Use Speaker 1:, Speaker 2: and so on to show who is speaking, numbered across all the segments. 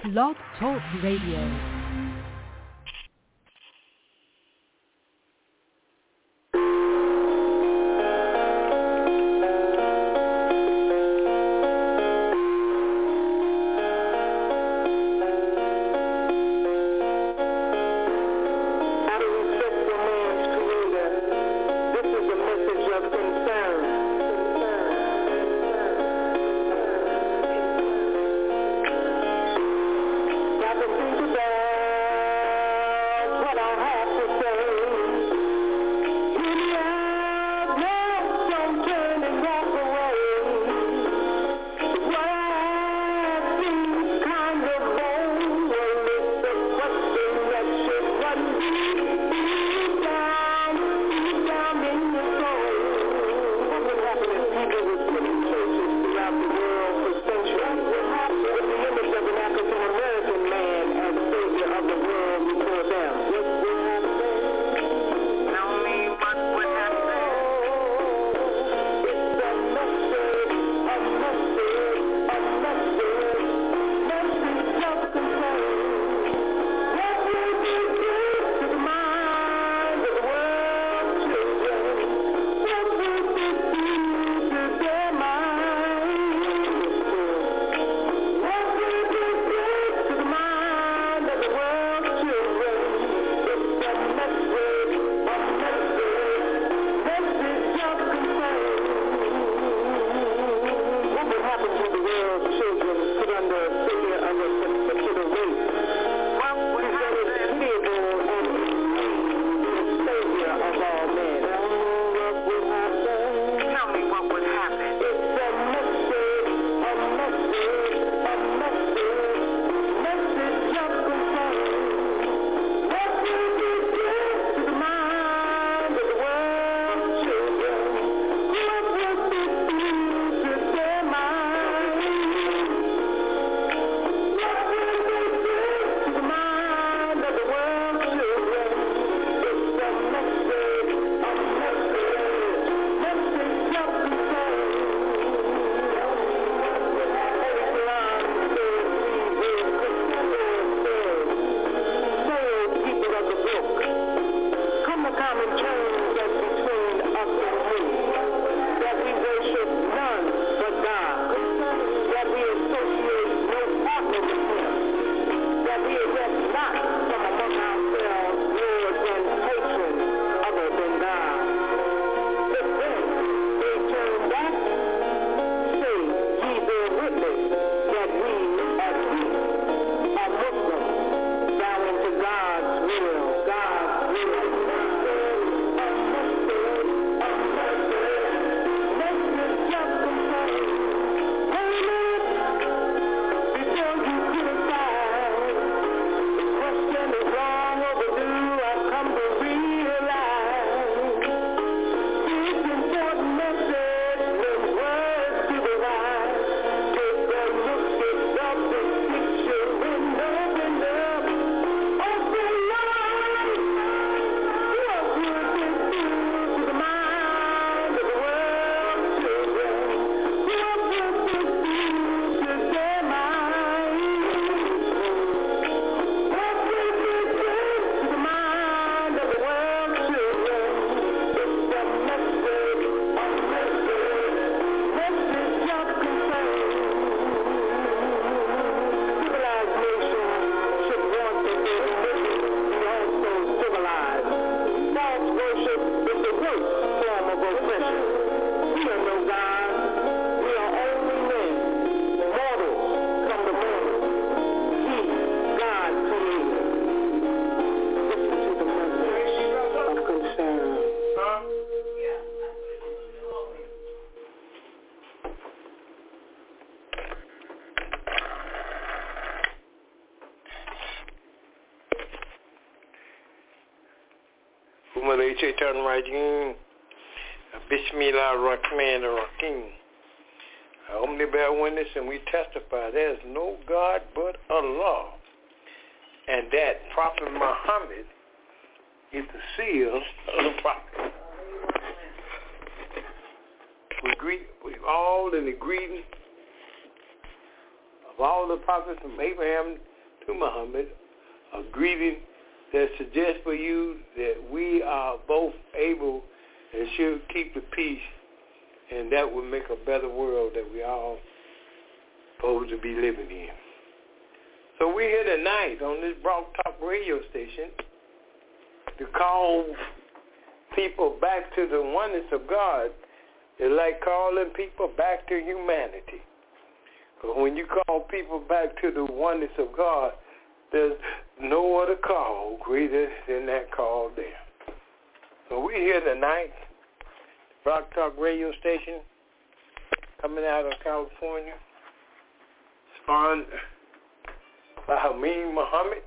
Speaker 1: Blog Talk Radio.
Speaker 2: Turn right in. Bismillah Rahman Rahim. I only bear witness and we testify there is no God but Allah, and that Prophet Muhammad is the seal of the Prophet. We all in the greeting of all the prophets from Abraham to Muhammad, a greeting that suggests for you that we are both able and should keep the peace, and that would make a better world that we all supposed to be living in. So we're here tonight on this Blog Talk radio station to call people back to the oneness of God. It's like calling people back to humanity. But when you call people back to the oneness of God, there's no other call greater than that call there. So we're here tonight, Blog Talk radio station, coming out of California, sponsored by Hameen Muhammad,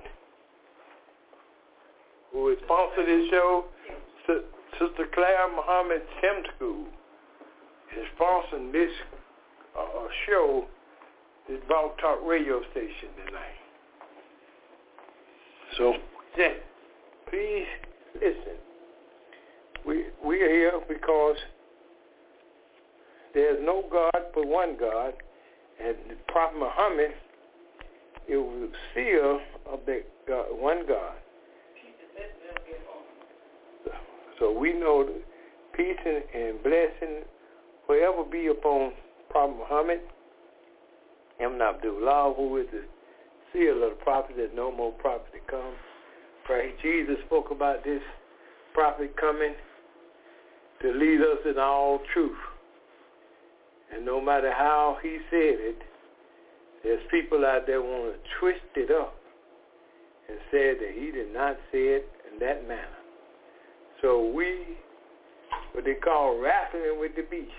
Speaker 2: who has sponsored this show. Sister Claire Muhammad Tim School is sponsoring this show, this Blog Talk radio station tonight. So, please listen. We are here because there's no God but one God, and the Prophet Muhammad is the seal of that God, one God. So we know that peace and blessing forever be upon Prophet Muhammad, Ibn Abdullah, who is the seal of the prophet. There's no more prophet to come. Right? Jesus spoke about this prophet coming to lead us in all truth. And no matter how he said it, there's people out there want to twist it up and say that he did not say it in that manner. So what they call wrestling with the beast.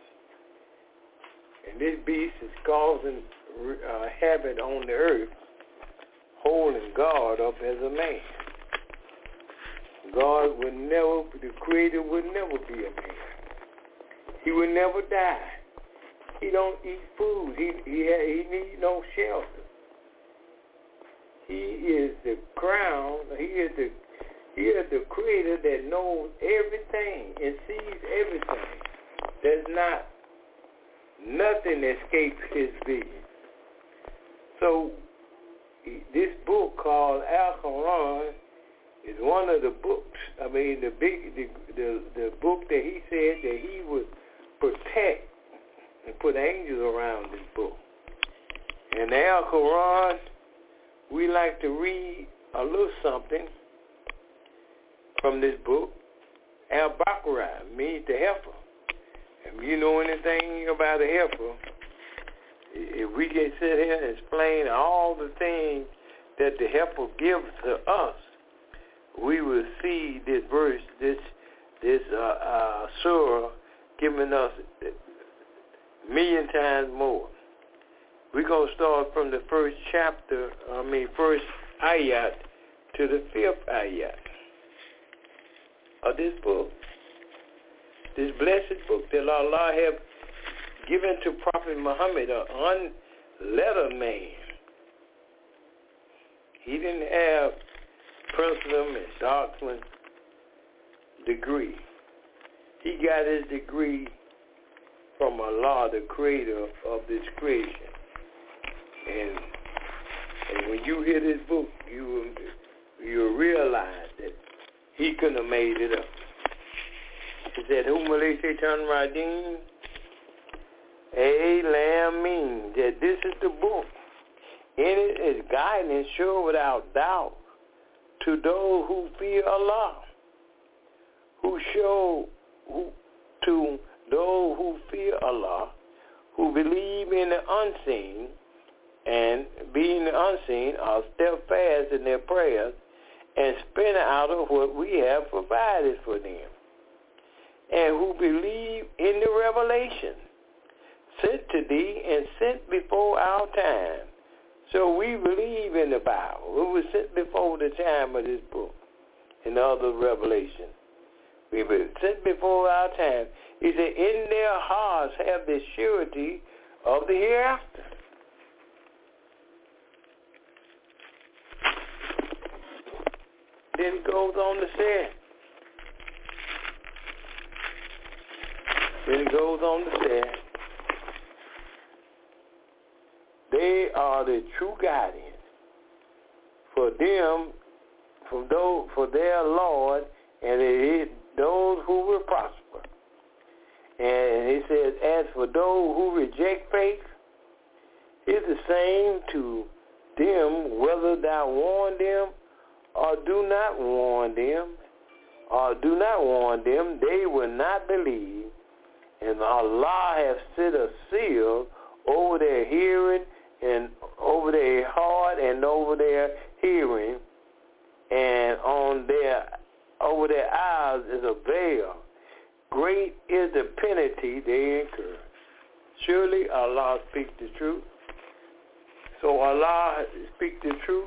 Speaker 2: And this beast is causing havoc on the earth, holding God up as a man. God would never, the Creator would never be a man. He would never die. He don't eat food. He need no shelter. He is the crown. He is the Creator that knows everything and sees everything. There's nothing escapes his vision. So this book called Al-Quran is one of the books. I mean, the book that he said that he would protect and put angels around this book. And the Al-Quran, we like to read a little something from this book. Al-Baqarah means the heifer. If you know anything about a heifer, if we can sit here and explain all the things that the heifer gives to us, we will see this verse, this surah giving us a million times more. We're going to start from the first ayat to the 5th ayat of this book. This blessed book that Allah have given to Prophet Muhammad, an unlettered man. He didn't have principle and doctrine degree. He got his degree from Allah, the creator of this creation. And when you hear this book, you'll realize that he couldn't have made it up. He said, Humalay Shaitan Radim, Lam means that this is the book. In it is guidance sure without doubt to those who fear Allah, to those who fear Allah, who believe in the unseen, and being the unseen are steadfast in their prayers and spend out of what we have provided for them, and who believe in the revelation sent to thee and sent before our time. So we believe in the Bible. It was sent before the time of this book and the other revelation. We were sent before our time. He said, in their hearts have the surety of the hereafter. Then he goes on to say, they are the true guardians for them, for their Lord, and it is those who will prosper. And he says, as for those who reject faith, it's the same to them whether thou warn them or do not warn them, they will not believe. And Allah has set a seal over their hearing and over their heart and over their hearing, and over their eyes is a veil. Great is the penalty they incur. Surely Allah speaks the truth. So Allah speaks the truth,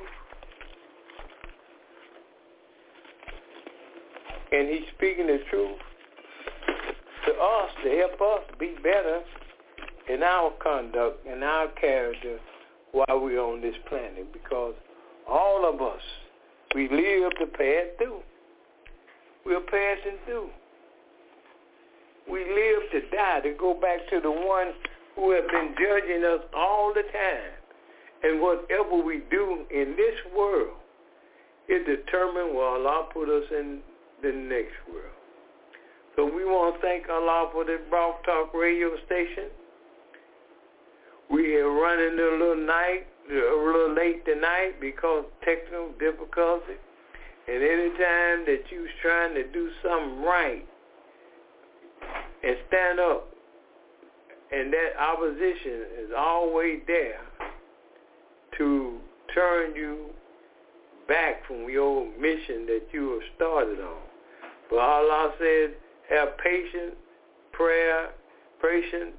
Speaker 2: and He's speaking the truth to us to help us be better in our conduct and our character while we're on this planet, because all of us, we live to pass through. We're passing through. We live to die, to go back to the one who has been judging us all the time. And whatever we do in this world, it determines where Allah put us in the next world. So we want to thank Allah for this Blog Talk radio station. We are running a little late tonight because of technical difficulty. And any time that you're trying to do something right and stand up, and that opposition is always there to turn you back from your mission that you have started on. But Allah said, have patient prayer, patient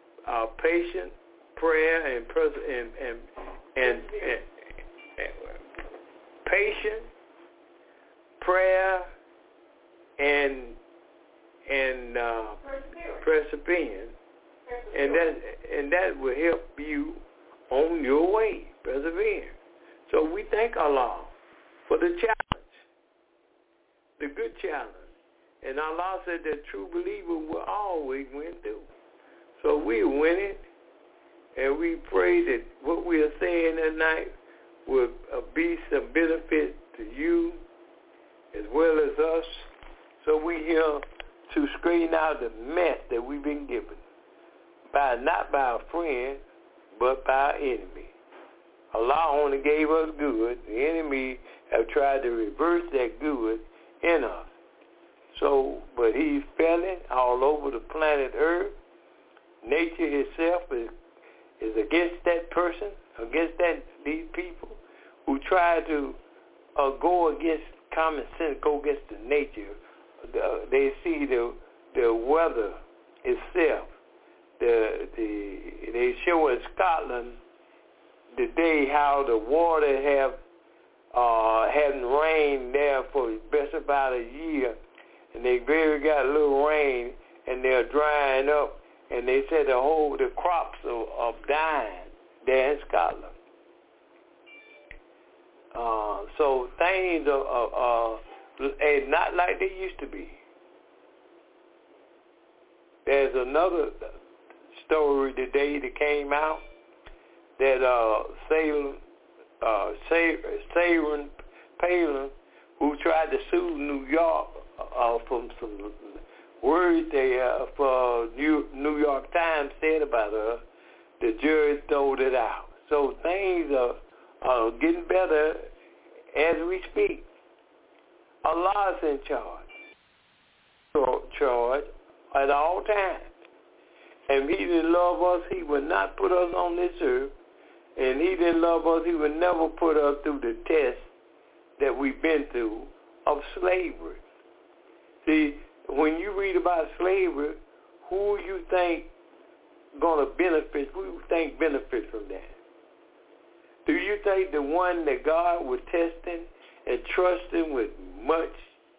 Speaker 2: prayer and patient prayer and perseverance, and that will help you on your way, persevere. So we thank Allah for the challenge, the good challenge. And Allah said that true believers will always win through. So we're winning, and we pray that what we are saying tonight will be some benefit to you as well as us. So we're here to straighten out the mess that we've been given, not by our friend, but by our enemy. Allah only gave us good. The enemy have tried to reverse that good in us. So, but he's failing all over the planet Earth. Nature itself is against that person, against these people who try to go against common sense, go against the nature. They see the weather itself. They show in Scotland today how the water hadn't rained there for best about a year, and they barely got a little rain, and they're drying up, and they said the crops are dying there in Scotland. So things are not like they used to be. There's another story today that came out that Sarah Palin, who tried to sue New York from some words for New York Times said about her, the jury throwed it out. So things are getting better as we speak. Allah is in charge at all times. And if He didn't love us, He would not put us on this earth. And He didn't love us, He would never put us through the test that we've been through of slavery. See, when you read about slavery, who you think going to benefit, who you think benefit from that? Do you think the one that God was testing and trusting with much,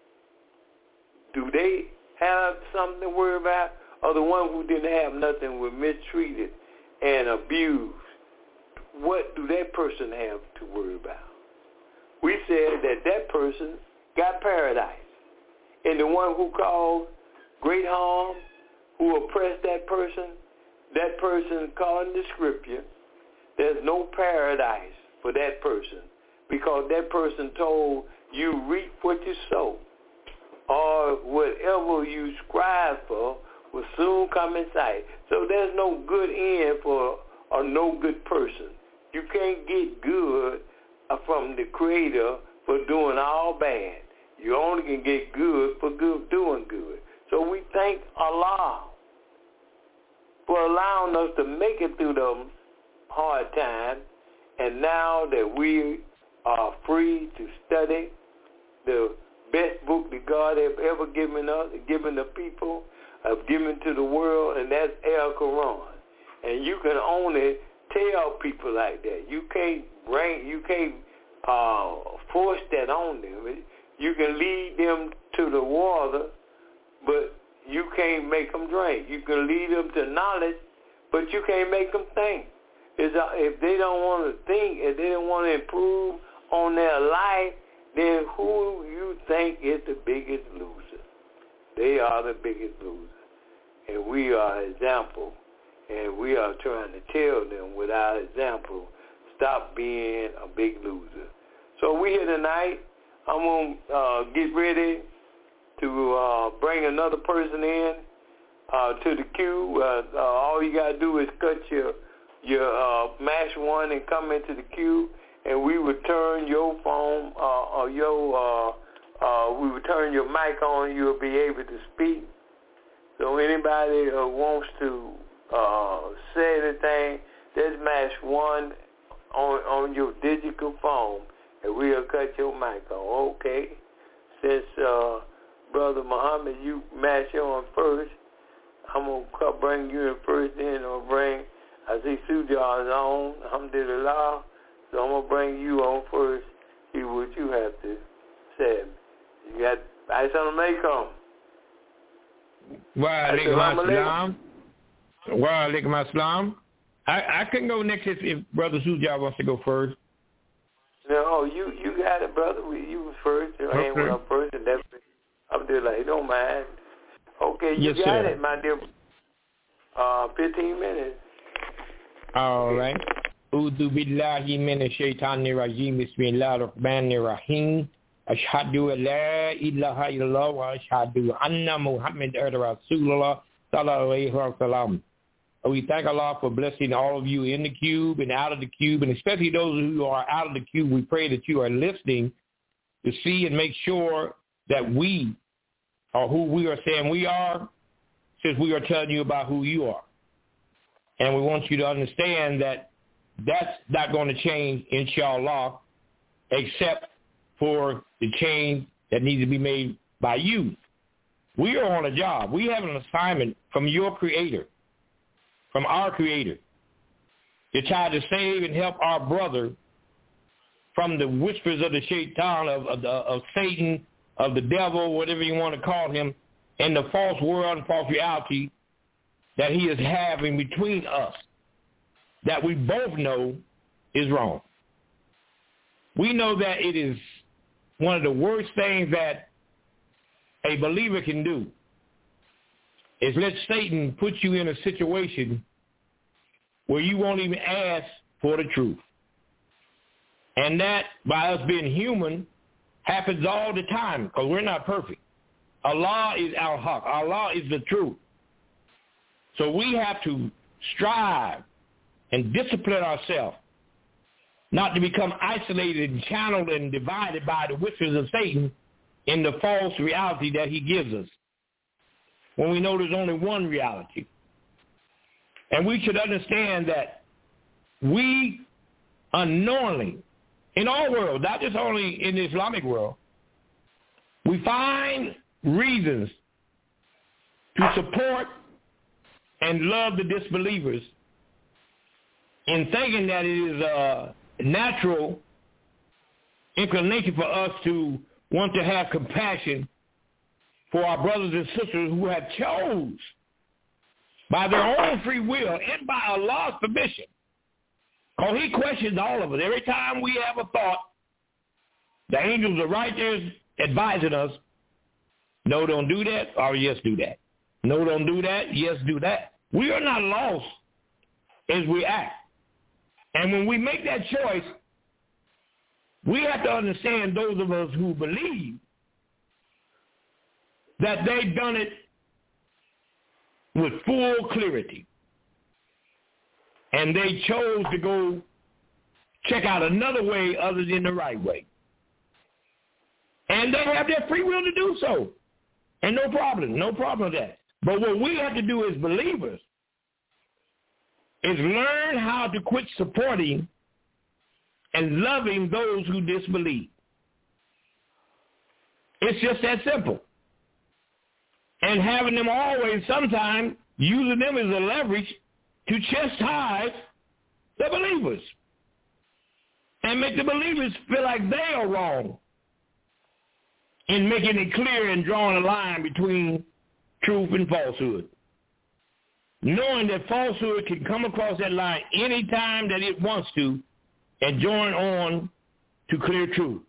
Speaker 2: do they have something to worry about? Or the one who didn't have nothing was mistreated and abused? What do that person have to worry about? We said that person got paradise. And the one who caused great harm, who oppressed that person according to Scripture, there's no paradise for that person because that person told you reap what you sow, or whatever you strive for will soon come in sight. So there's no good end for a no good person. You can't get good from the Creator for doing all bad. You only can get good for doing good. So we thank Allah for allowing us to make it through the hard times, and now that we are free to study the best book that God has ever given us, given the people, given to the world, and that's El Quran. And you can only tell people like that. You can't force that on them. You can lead them to the water, but you can't make them drink. You can lead them to knowledge, but you can't make them think. If they don't want to think, if they don't want to improve on their life, then who you think is the biggest loser? They are the biggest loser. And we are an example. And we are trying to tell them with our example, stop being a big loser. So we here tonight. I'm going to get ready to bring another person in to the queue. All you got to do is cut your mash one and come into the queue, and we would turn your phone we would turn your mic on. You'll be able to speak. So anybody who wants to say anything, just mash one on your digital phone, and we'll cut your mic on. Okay? Since Brother Muhammad, you mash on first, I'm going to bring you in first, then I'll bring, I see Sujar is on, alhamdulillah, so I'm going to bring you on first, see what you have to say. You got, Assalamu alaikum.
Speaker 3: Wa alaikum assalam. Wa alaikum assalam. I can go next if Brother Sujar wants to go first.
Speaker 2: No, you got it, brother. You was first. You ain't went up first, and that's alhamdulillah. Don't mind. Okay, you
Speaker 3: yes,
Speaker 2: got
Speaker 3: sir.
Speaker 2: it, my dear. 15 minutes.
Speaker 3: All right. Udu billahi minash shaitanir rajim. Bismillahir rahmanir rahim. Ashhadu an la ilaha illallah wa ashhadu anna Muhammadan Rasulullah sallallahu alaihi wasallam. We thank Allah for blessing all of you in the cube and out of the cube, and especially those who are out of the cube. We pray that you are listening to see and make sure that we are who we are saying we are, since we are telling you about who you are. And we want you to understand that that's not going to change, inshallah, except for the change that needs to be made by you. We are on a job. We have an assignment from your Creator, from our Creator, to try to save and help our brother from the whispers of the shaitan, of Satan, of the devil, whatever you want to call him, and the false world and false reality that he is having between us, that we both know is wrong. We know that it is one of the worst things that a believer can do is let Satan put you in a situation where you won't even ask for the truth. And that, by us being human, happens all the time because we're not perfect. Allah is al-haq. Allah is the truth. So we have to strive and discipline ourselves not to become isolated and channeled and divided by the whispers of Satan in the false reality that he gives us, when we know there's only one reality. And we should understand that we unknowingly, in all worlds, not just only in the Islamic world, we find reasons to support and love the disbelievers in thinking that it is a natural inclination for us to want to have compassion for our brothers and sisters who have chose by their own free will and by Allah's permission. Because he questions all of us. Every time we have a thought, the angels are right there advising us, no, don't do that, or yes, do that. No, don't do that, yes, do that. We are not lost as we act. And when we make that choice, we have to understand, those of us who believe, that they've done it with full clarity. And they chose to go check out another way other than the right way. And they have their free will to do so. And no problem with that. But what we have to do as believers is learn how to quit supporting and loving those who disbelieve. It's just that simple. And having them always, sometimes, using them as a leverage to chastise the believers and make the believers feel like they are wrong in making it clear and drawing a line between truth and falsehood. Knowing that falsehood can come across that line any time that it wants to and join on to clear truth.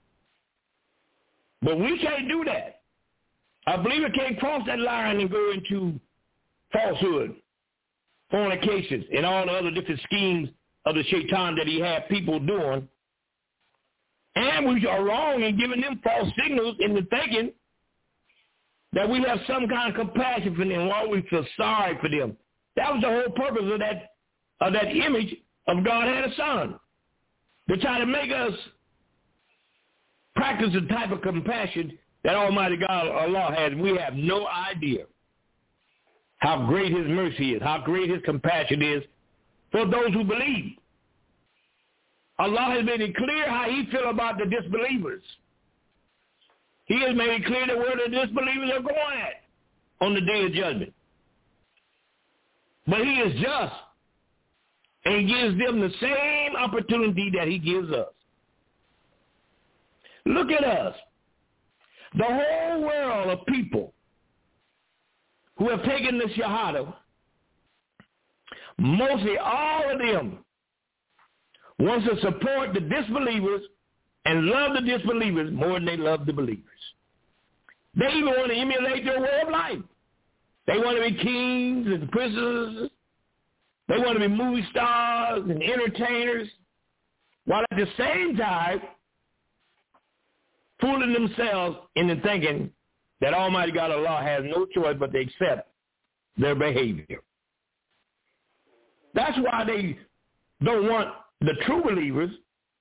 Speaker 3: But we can't do that. A believer can't cross that line and go into falsehood, fornications, and all the other different schemes of the shaitan that he had people doing. And we are wrong in giving them false signals into thinking that we have some kind of compassion for them, or we feel sorry for them. That was the whole purpose of that image of God had a son, to try to make us practice the type of compassion that Almighty God, Allah, has. We have no idea how great his mercy is, how great his compassion is for those who believe. Allah has made it clear how he feels about the disbelievers. He has made it clear that where the disbelievers are going at on the day of judgment. But he is just and gives them the same opportunity that he gives us. Look at us. The whole world of people who have taken the Shahada, mostly all of them wants to support the disbelievers and love the disbelievers more than they love the believers. They even want to emulate their way of life. They want to be kings and princes. They want to be movie stars and entertainers, while at the same time fooling themselves into thinking that Almighty God Allah has no choice but to accept their behavior. That's why they don't want the true believers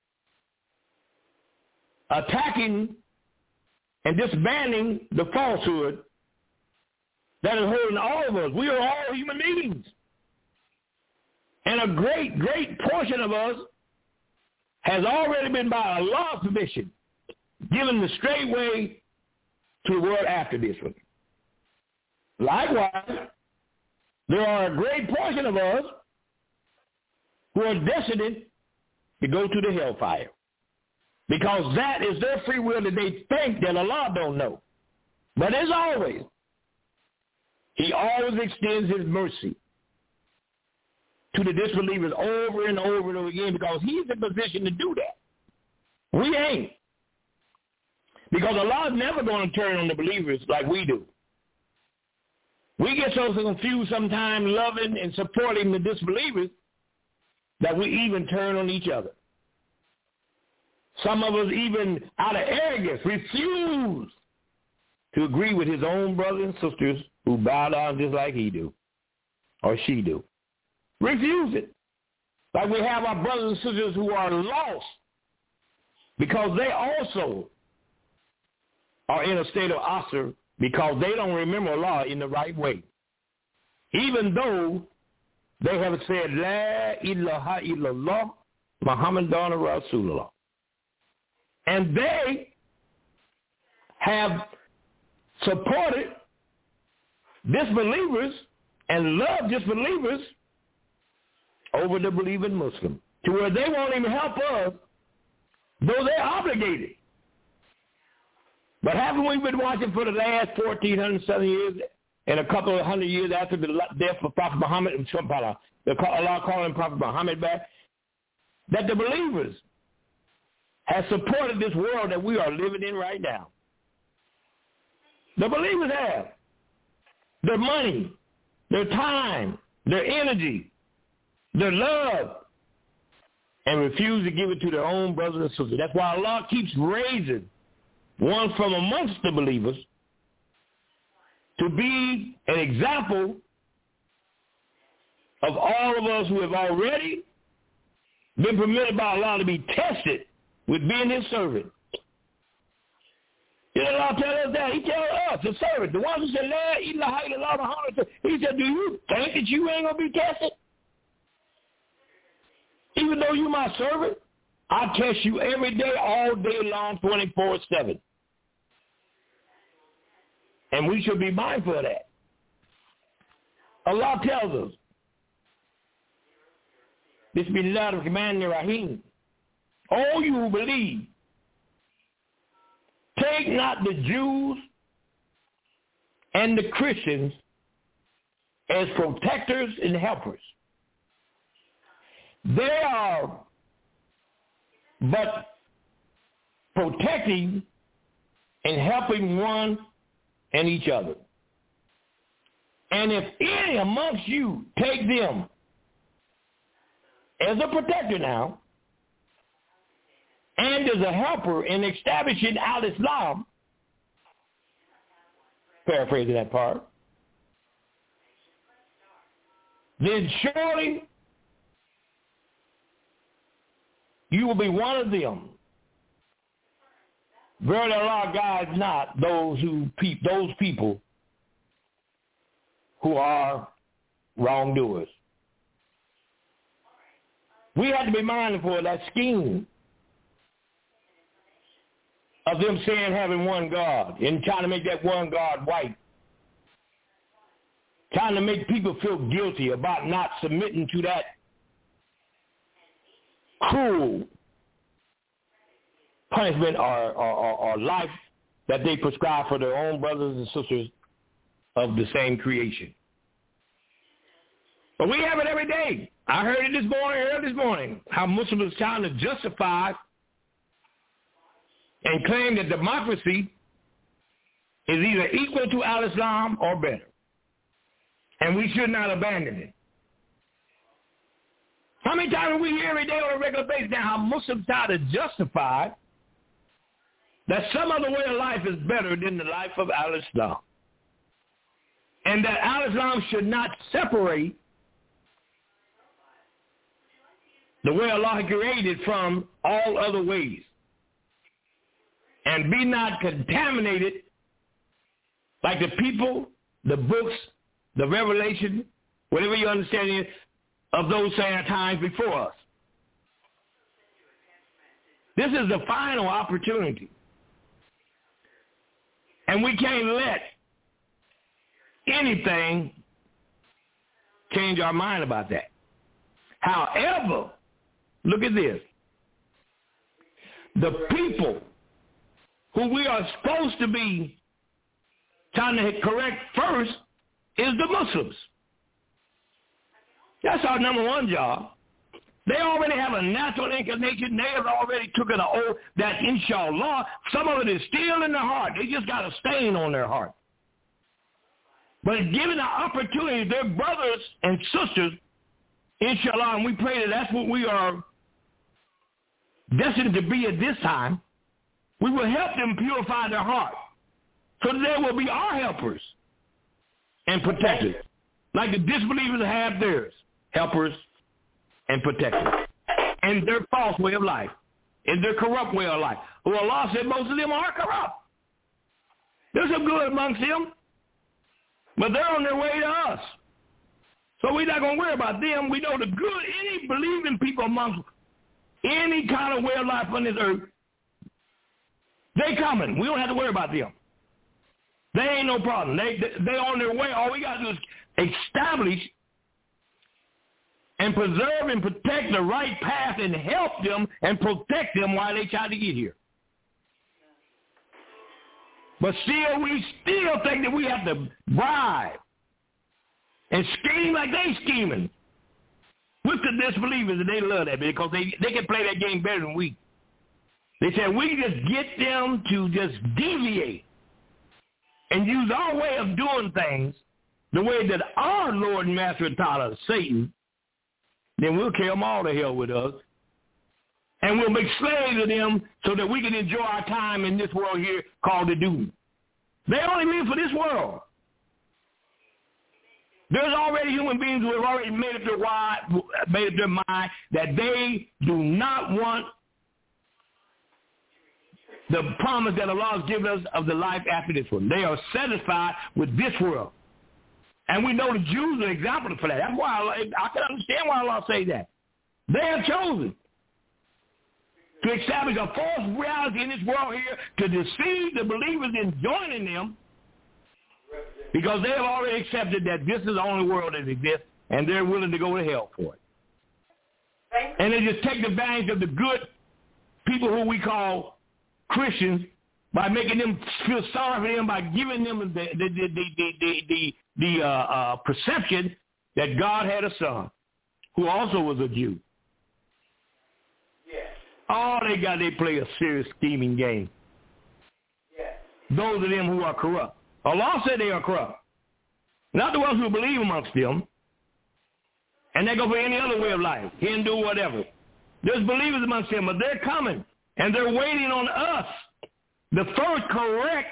Speaker 3: attacking and disbanding the falsehood that is holding all of us. We are all human beings. And a great, great portion of us has already been, by Allah's permission, given the straight way to the world after this one. Likewise, there are a great portion of us who are destined to go to the hellfire, because that is their free will that they think that Allah don't know. But as always, he always extends his mercy to the disbelievers over and over and over again, because he's in position to do that. We ain't. Because Allah's never going to turn on the believers like we do. We get so confused sometimes loving and supporting the disbelievers that we even turn on each other. Some of us even out of arrogance refuse to agree with his own brothers and sisters who bow down just like he do or she do. Refuse it. Like we have our brothers and sisters who are lost because they also are in a state of asr because they don't remember Allah in the right way. Even though they have said, La ilaha illallah, Muhammadan Rasulullah. And they have supported disbelievers and loved disbelievers over the believing Muslim, to where they won't even help us, though they're obligated. But haven't we been watching for the last 1,407 years and a couple of hundred years after the death of Prophet Muhammad, Allah calling Prophet Muhammad back, that the believers have supported this world that we are living in right now? The believers have. Their money, their time, their energy, their love, and refuse to give it to their own brothers and sisters. That's why Allah keeps raising one from amongst the believers to be an example of all of us who have already been permitted by Allah to be tested with being his servant. You know, Allah tell us that. He tells us, the servant, the ones who said, La ilaha illallah Muhammad, he said, do you think that you ain't going to be tested? Even though you're my servant, I test you every day, all day long, 24/7. And we should be mindful of that. Allah tells us, Bismillah ar-Rahman ar-Rahim, all you who believe, take not the Jews and the Christians as protectors and helpers. They are but protecting and helping one and each other. And if any amongst you take them as a protector now, and as a helper in establishing al-Islam, paraphrasing that part, then surely you will be one of them. Verily Allah guides not those people who are wrongdoers. We have to be mindful of that scheme of them saying having one God and trying to make that one God white. Trying to make people feel guilty about not submitting to that cruel punishment or life that they prescribe for their own brothers and sisters of the same creation. But we have it every day. I heard it early this morning, how Muslims are trying to justify and claim that democracy is either equal to al-Islam or better. And we should not abandon it. How many times do we hear every day on a regular basis now how Muslims try to justify that some other way of life is better than the life of al-Islam? And that al-Islam should not separate the way Allah created from all other ways. And be not contaminated like the people, the books, the revelation, whatever your understanding is, of those same times before us. This is the final opportunity. And we can't let anything change our mind about that. However, look at this. The people who we are supposed to be trying to correct first is the Muslims. That's our number one job. They already have a natural inclination. They have already taken an oath that, inshallah, some of it is still in their heart. They just got a stain on their heart. But given the opportunity, their brothers and sisters, inshallah, and we pray that that's what we are destined to be at this time, we will help them purify their heart so that they will be our helpers and protectors, like the disbelievers have theirs, helpers and protectors, and their false way of life, and their corrupt way of life. Well, Allah said most of them are corrupt. There's some good amongst them, but they're on their way to us. So we're not going to worry about them. We know the good, any believing people amongst any kind of way of life on this earth, they coming. We don't have to worry about them. They ain't no problem. They on their way. All we got to do is establish and preserve and protect the right path and help them and protect them while they try to get here. But still, we still think that we have to bribe and scheme like they scheming with the disbelievers, and they love that because they can play that game better than we. They said we just get them to just deviate and use our way of doing things the way that our Lord and Master taught us, Satan, then we'll carry them all to hell with us And we'll make slaves of them so that we can enjoy our time in this world here called the doom. They only live for this world. There's already human beings who have already made up their mind that they do not want the promise that Allah has given us of the life after this one. They are satisfied with this world. And we know the Jews are an example for that. That's why I can understand why Allah say that. They have chosen to establish a false reality in this world here to deceive the believers in joining them, because they have already accepted that this is the only world that exists, and they're willing to go to hell for it. And they just take advantage of the good people who we call Christians by making them feel sorry for them, by giving them the perception that God had a son who also was a Jew.
Speaker 2: Yes.
Speaker 3: All they play a serious scheming game.
Speaker 2: Yes.
Speaker 3: Those of them who are corrupt. Allah said they are corrupt. Not the ones who believe amongst them. And they go for any other way of life, Hindu, whatever. There's believers amongst them, but they're coming. And they're waiting on us to first correct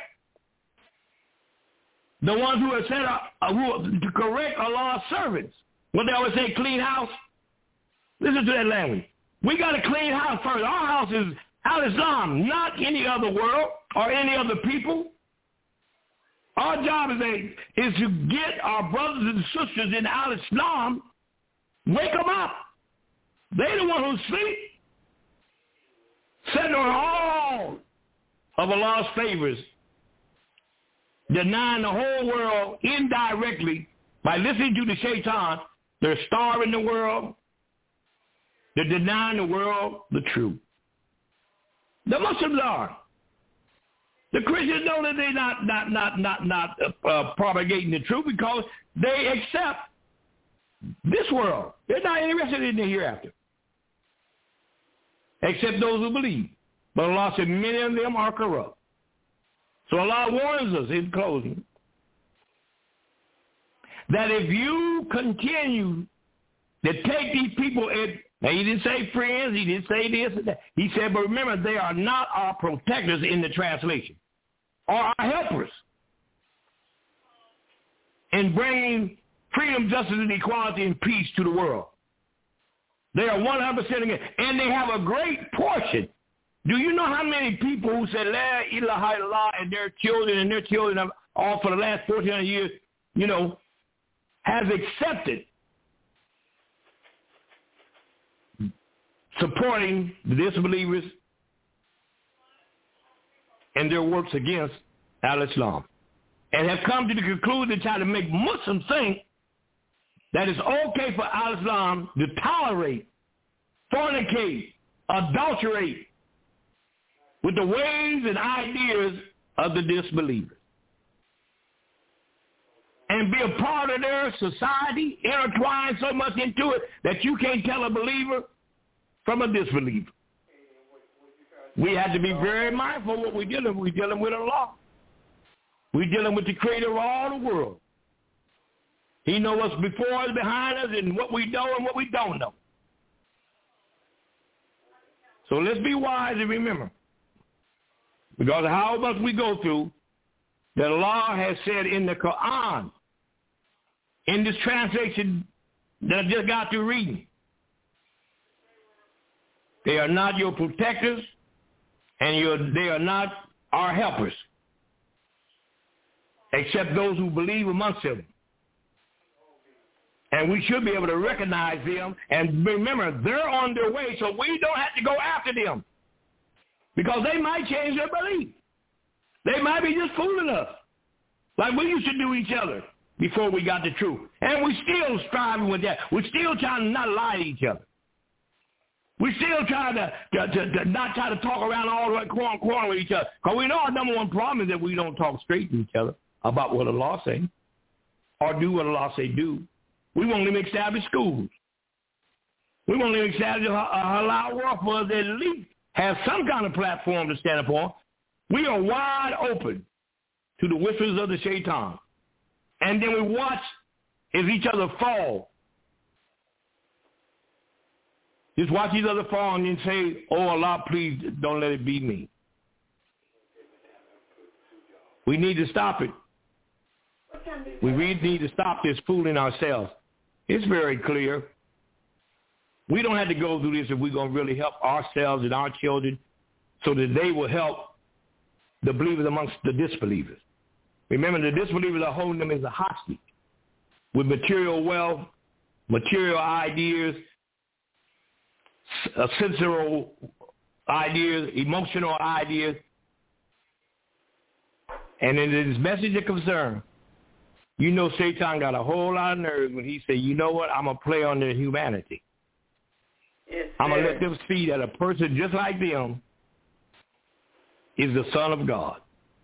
Speaker 3: the ones who are set up, to correct Allah's servants. What they always say, clean house. Listen to that language. We got to clean house first. Our house is Al-Islam, not any other world or any other people. Our job is to get our brothers and sisters in Al-Islam, wake them up. They're the one who sleep. Sitting on all of Allah's favors, denying the whole world indirectly by listening to the shaitan. They're starving the world. They're denying the world the truth. The Muslims are. The Christians know that they're not propagating the truth because they accept this world. They're not interested in the hereafter, except those who believe. But Allah said many of them are corrupt. So Allah warns us in closing that if you continue to take these people in, now he didn't say friends, he didn't say this and that. He said, but remember, they are not our protectors in the translation, or our helpers in bringing freedom, justice, and equality and peace to the world. They are 100% against, and they have a great portion. Do you know how many people who said La ilaha illallah and their children have all for the last 1,400 years, has accepted supporting the disbelievers and their works against al-Islam, and have come to the conclusion to try to make Muslims think that it's okay for al-Islam to tolerate, fornicate, adulterate with the ways and ideas of the disbelievers, and be a part of their society, intertwined so much into it that you can't tell a believer from a disbeliever. We have to be very mindful of what we're dealing with. We're dealing with Allah. We're dealing with the creator of all the world. He knows what's before us, behind us, and what we know and what we don't know. So let's be wise and remember, because of how much we go through, that Allah has said in the Quran, in this translation that I just got through reading, they are not your protectors, and they are not our helpers, except those who believe amongst them. And we should be able to recognize them and remember they're on their way, so we don't have to go after them, because they might change their belief. They might be just fooling us, like we used to do each other before we got the truth. And we're still striving with that. We're still trying to not lie to each other. We're still trying to not try to talk around all the way corner with each other. Because we know our number one problem is that we don't talk straight to each other about what Allah say, or do what Allah say do. We won't even establish schools. We won't even establish a halal world for us to at least have some kind of platform to stand upon. We are wide open to the whispers of the shaitan. And then we watch as each other fall. Just watch each other fall and then say, oh, Allah, please don't let it be me. We need to stop it. We really need to stop this fooling ourselves. It's very clear. We don't have to go through this if we're going to really help ourselves and our children so that they will help the believers amongst the disbelievers. Remember, the disbelievers are holding them as a hostage with material wealth, material ideas, sensual ideas, emotional ideas. And in his message of concern, you know Satan got a whole lot of nerve when he said, you know what, I'm going to play on their humanity.
Speaker 4: Yes,
Speaker 3: I'm going to let them see that a person just like them is the Son of God.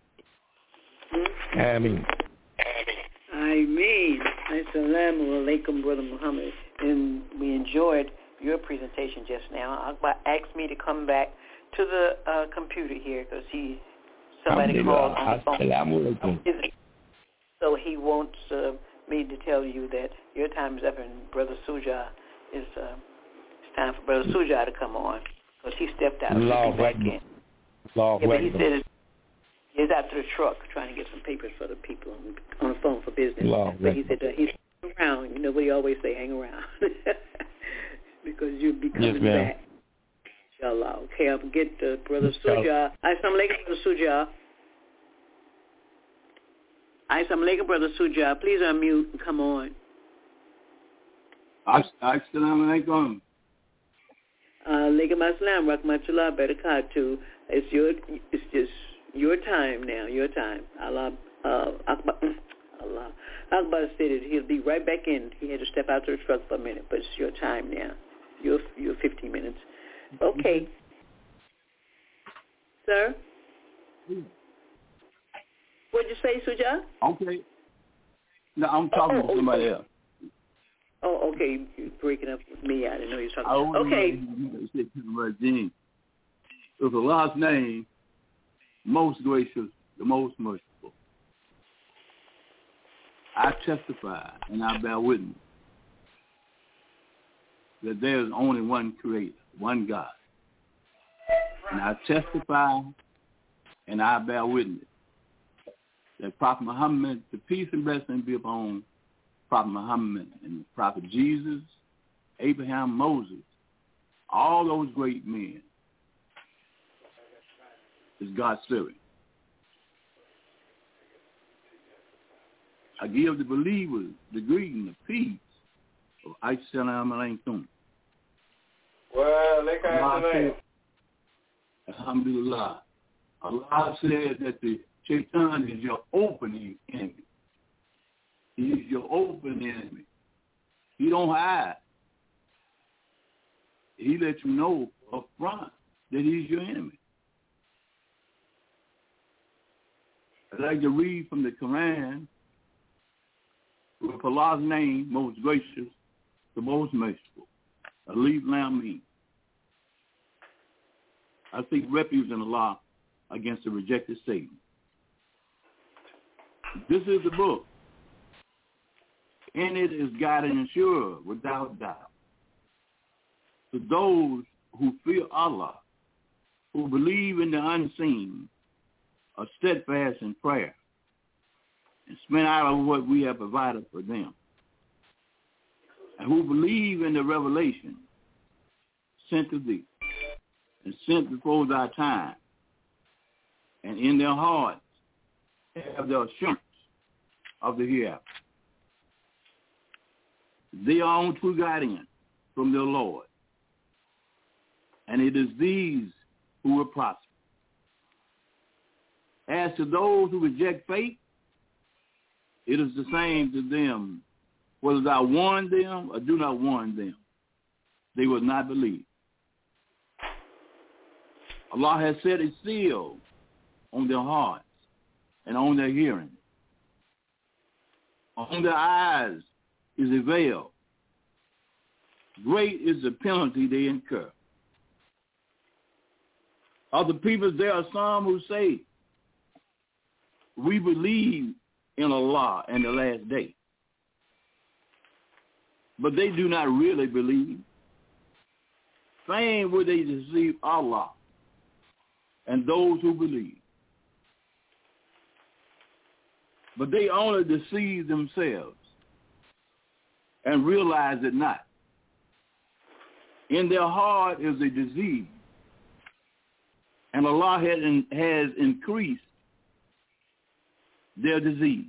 Speaker 3: Ameen.
Speaker 4: Ameen. Assalamu alaikum, Brother Muhammad. And we enjoyed your presentation just now. Akbar asked me to come back to the computer here because somebody called on the phone. So he wants me to tell you that your time is up, and Brother Suja it's time for Brother Suja to come on because he stepped out and back in. But he said he's out to the truck trying to get some papers for the people on the phone for business. But he said he's around. You know what he always say, hang around. Because you'll be coming back. Inshallah. Okay, I'll get Brother Suja. Assalamu alaikum, Brother Suja. Assalamu alaikum, Brother Suja. Please unmute and come on.
Speaker 5: Assalamu alaikum.
Speaker 4: Alaikum assalam, rahmatullah, barakatuh. It's just your time now, your time. Allah Akbar said it. He'll be right back in. He had to step out to the truck for a minute, but it's your time now. Your 15 minutes. Okay. Sir? What'd you say, Suja?
Speaker 5: Okay. No, I'm talking to somebody else.
Speaker 4: Oh, okay. You're breaking up with me. I didn't know you were talking. Okay.
Speaker 5: So the last name, most gracious, the most merciful. I testify and I bear witness that there is only one creator, one God. And I testify and I bear witness that Prophet Muhammad, the peace and blessing be upon Prophet Muhammad and Prophet Jesus, Abraham, Moses, all those great men is God's Spirit. I give the believers the greeting of peace of Assalamu alaikum.
Speaker 2: Well, they can't say.
Speaker 5: Alhamdulillah. Allah said that the Shaitan is your opening enemy. He is your open enemy. He don't hide. He lets you know up front that he's your enemy. I'd like to read from the Quran with Allah's name, most gracious, the most merciful. Alif Lam Mim. I seek refuge in Allah against the rejected Satan. This is the book. In it is guided and sure, without doubt. To those who fear Allah, who believe in the unseen, are steadfast in prayer, and spend out of what we have provided for them, and who believe in the revelation sent to thee, and sent before thy time, and in their hearts have the assurance of the hereafter. They are on true guidance from their Lord, and it is these who will prosper. As to those who reject faith, it is the same to them, whether thou warn them or do not warn them. They will not believe. Allah has set a seal on their hearts and on their hearing. On their eyes is a veil. Great is the penalty they incur. Of the people, there are some who say, we believe in Allah and the last day. But they do not really believe. fain would they deceive Allah and those who believe. But they only deceive themselves and realize it not. In their heart is a disease, and Allah has increased their disease.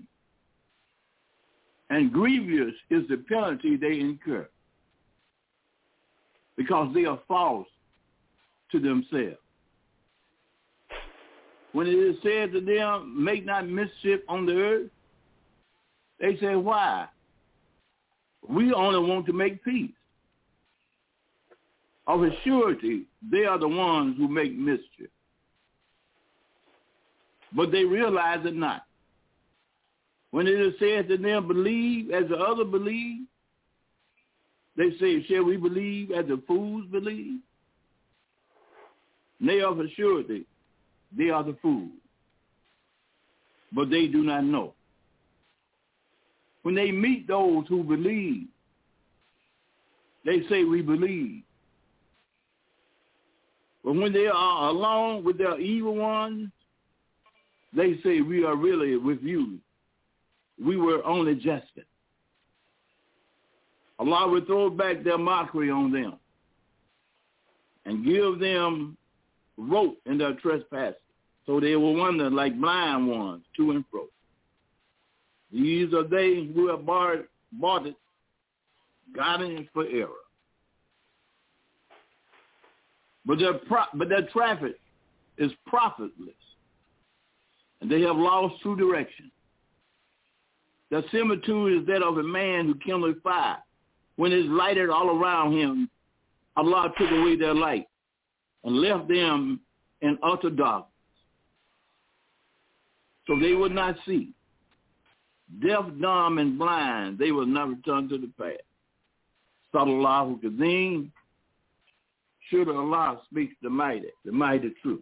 Speaker 5: And grievous is the penalty they incur, because they are false to themselves. When it is said to them, make not mischief on the earth, they say, why? We only want to make peace. Of a surety, they are the ones who make mischief. But they realize it not. When it is said to them, believe as the other believe, they say, shall we believe as the fools believe? Nay, of a surety, they are the fools, but they do not know. When they meet those who believe, they say, we believe. But when they are alone with their evil ones, they say, we are really with you. We were only jesting. Allah will throw back their mockery on them and give them rope in their trespasses, so they will wander like blind ones to and fro. These are they who have bought it, guidance for error. But their traffic is profitless, and they have lost true direction. Their similitude is that of a man who kindled fire. When it is lighted all around him, Allah took away their light and left them in utter darkness, so they would not see. Deaf, dumb, and blind, they will not return to the path. Sallallahu Kazeem. Should Allah speaks the mighty truth.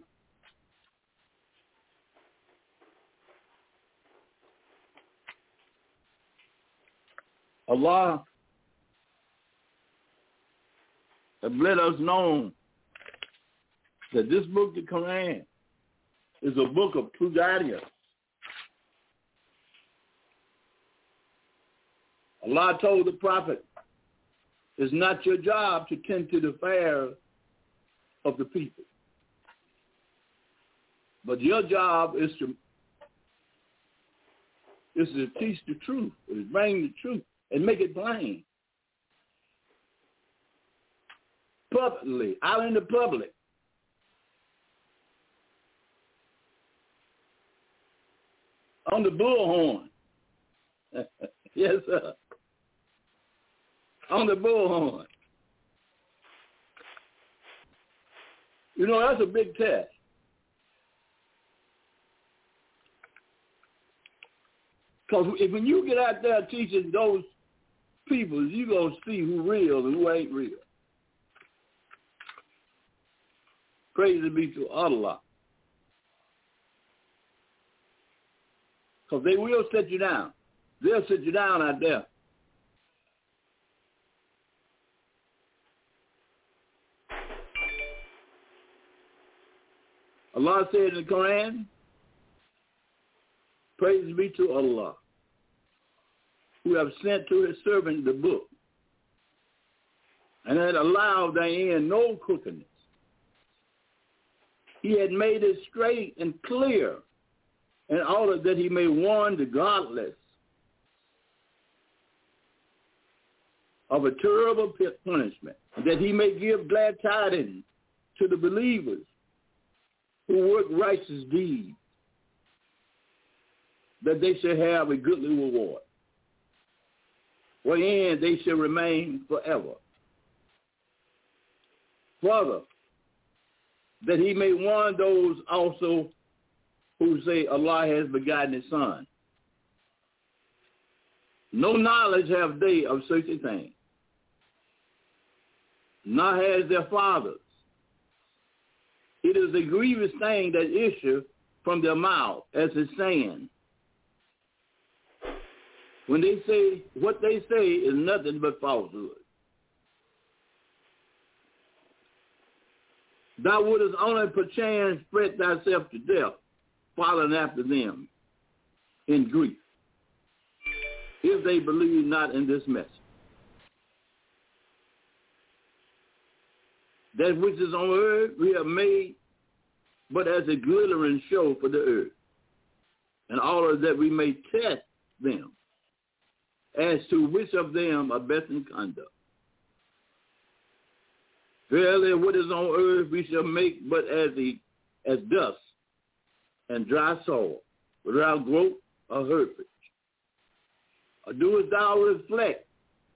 Speaker 5: Allah have let us know that this book, the Quran, is a book of true guidance. Allah told the Prophet, it's not your job to tend to the affairs of the people, but your job is to teach the truth, is bring the truth and make it plain. Publicly, out in the public. On the bullhorn. Yes, sir. On the bullhorn. You know, that's a big test. Because when you get out there teaching those people, you're going to see who's real and who ain't real. Praise be to Allah. Because they will set you down. They'll sit you down out there. Allah said in the Quran, praise be to Allah, who have sent to his servant the book, and had allowed therein no crookedness. He had made it straight and clear in order that he may warn the godless of a terrible punishment, that he may give glad tidings to the believers who work righteous deeds, that they shall have a goodly reward, wherein they shall remain forever. Further, that he may warn those also who say Allah has begotten his son. No knowledge have they of such a thing, nor has their fathers. It is a grievous thing that issue from their mouth, as is saying. When they say, what they say is nothing but falsehood. Thou wouldest only perchance fret thyself to death, following after them in grief, if they believe not in this message. That which is on earth we have made but as a glittering show for the earth, and all of that we may test them as to which of them are best in conduct. Verily, what is on earth we shall make but as dust and dry soil, without growth or herbage. Or doest thou reflect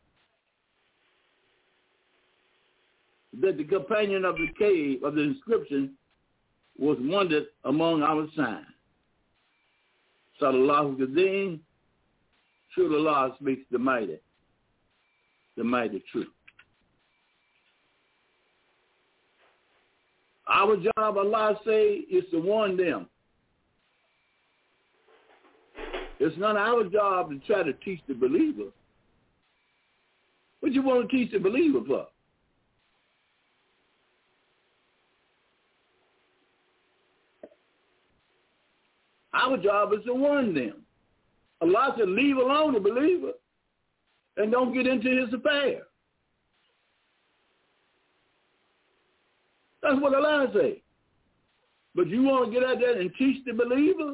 Speaker 5: that the companion of the cave of the inscription was wanted among our signs? Sallallahu Qadim, true Allah speaks the mighty truth. Our job, Allah say, is to warn them. It's not our job to try to teach the believer. What you want to teach the believer for? Our job is to warn them. Allah said, leave alone the believer and don't get into his affair. That's what Allah say. But you want to get out there and teach the believer?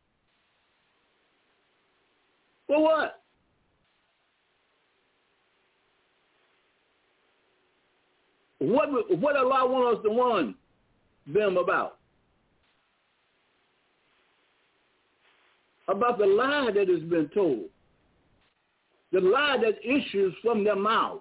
Speaker 5: For what? What Allah wants us to warn them about? About the lie that has been told. The lie that issues from their mouth.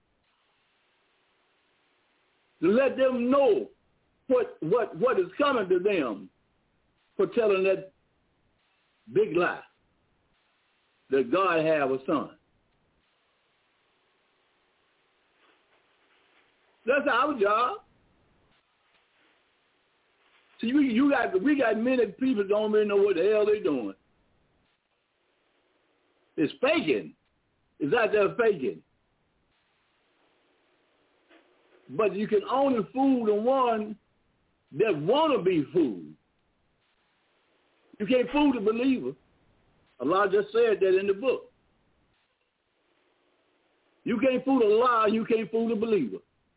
Speaker 5: To let them know what is coming to them for telling that big lie that God have a son. That's our job. See, we got many people don't even know what the hell they're doing. It's faking. It's out there faking. But you can only fool the one that want to be fooled. You can't fool the believer. Allah just said that in the book. You can't fool Allah, you can't fool the believer.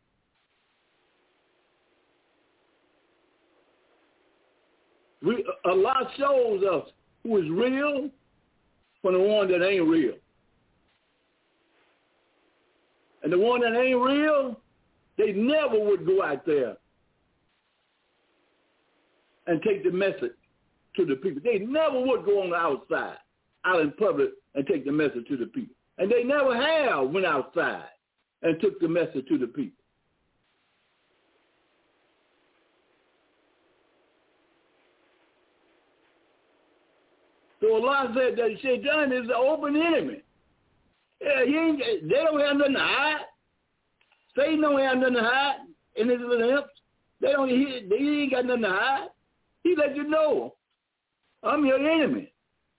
Speaker 5: Allah shows us who is real from the one that ain't real. And the one that ain't real, they never would go out there and take the message to the people. They never would go on the outside, out in public, and take the message to the people. And they never have went outside and took the message to the people. So Allah said that Shaitan is an open enemy. Yeah, they don't have nothing to hide. Satan don't have nothing to hide in his little imps. They ain't got nothing to hide. He let you know, I'm your enemy.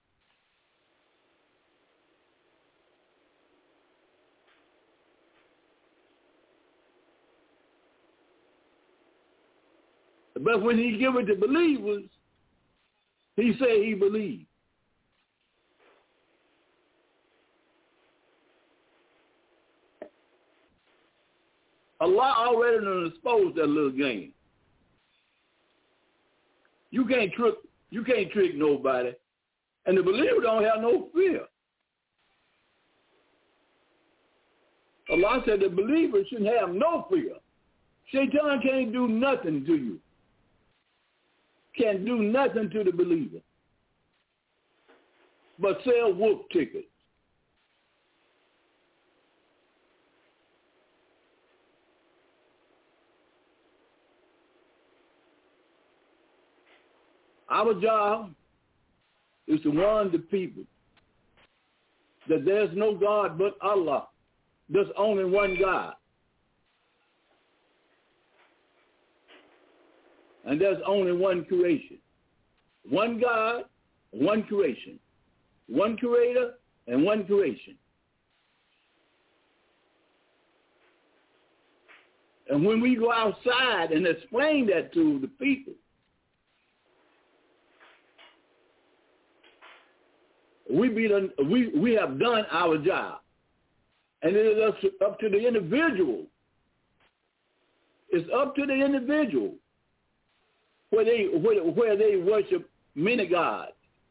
Speaker 5: But when he give it to believers, he say he believes. Allah already done exposed that little game. You can't trick nobody. And the believer don't have no fear. Allah said the believer shouldn't have no fear. Shaitan can't do nothing to you. Can't do nothing to the believer. But sell wolf tickets. Our job is to warn the people that there's no God but Allah. There's only one God. And there's only one creation. One God, one creation. One creator and one creation. And when we go outside and explain that to the people, we have done our job. And it is up to the individual. It's up to the individual where they worship many gods.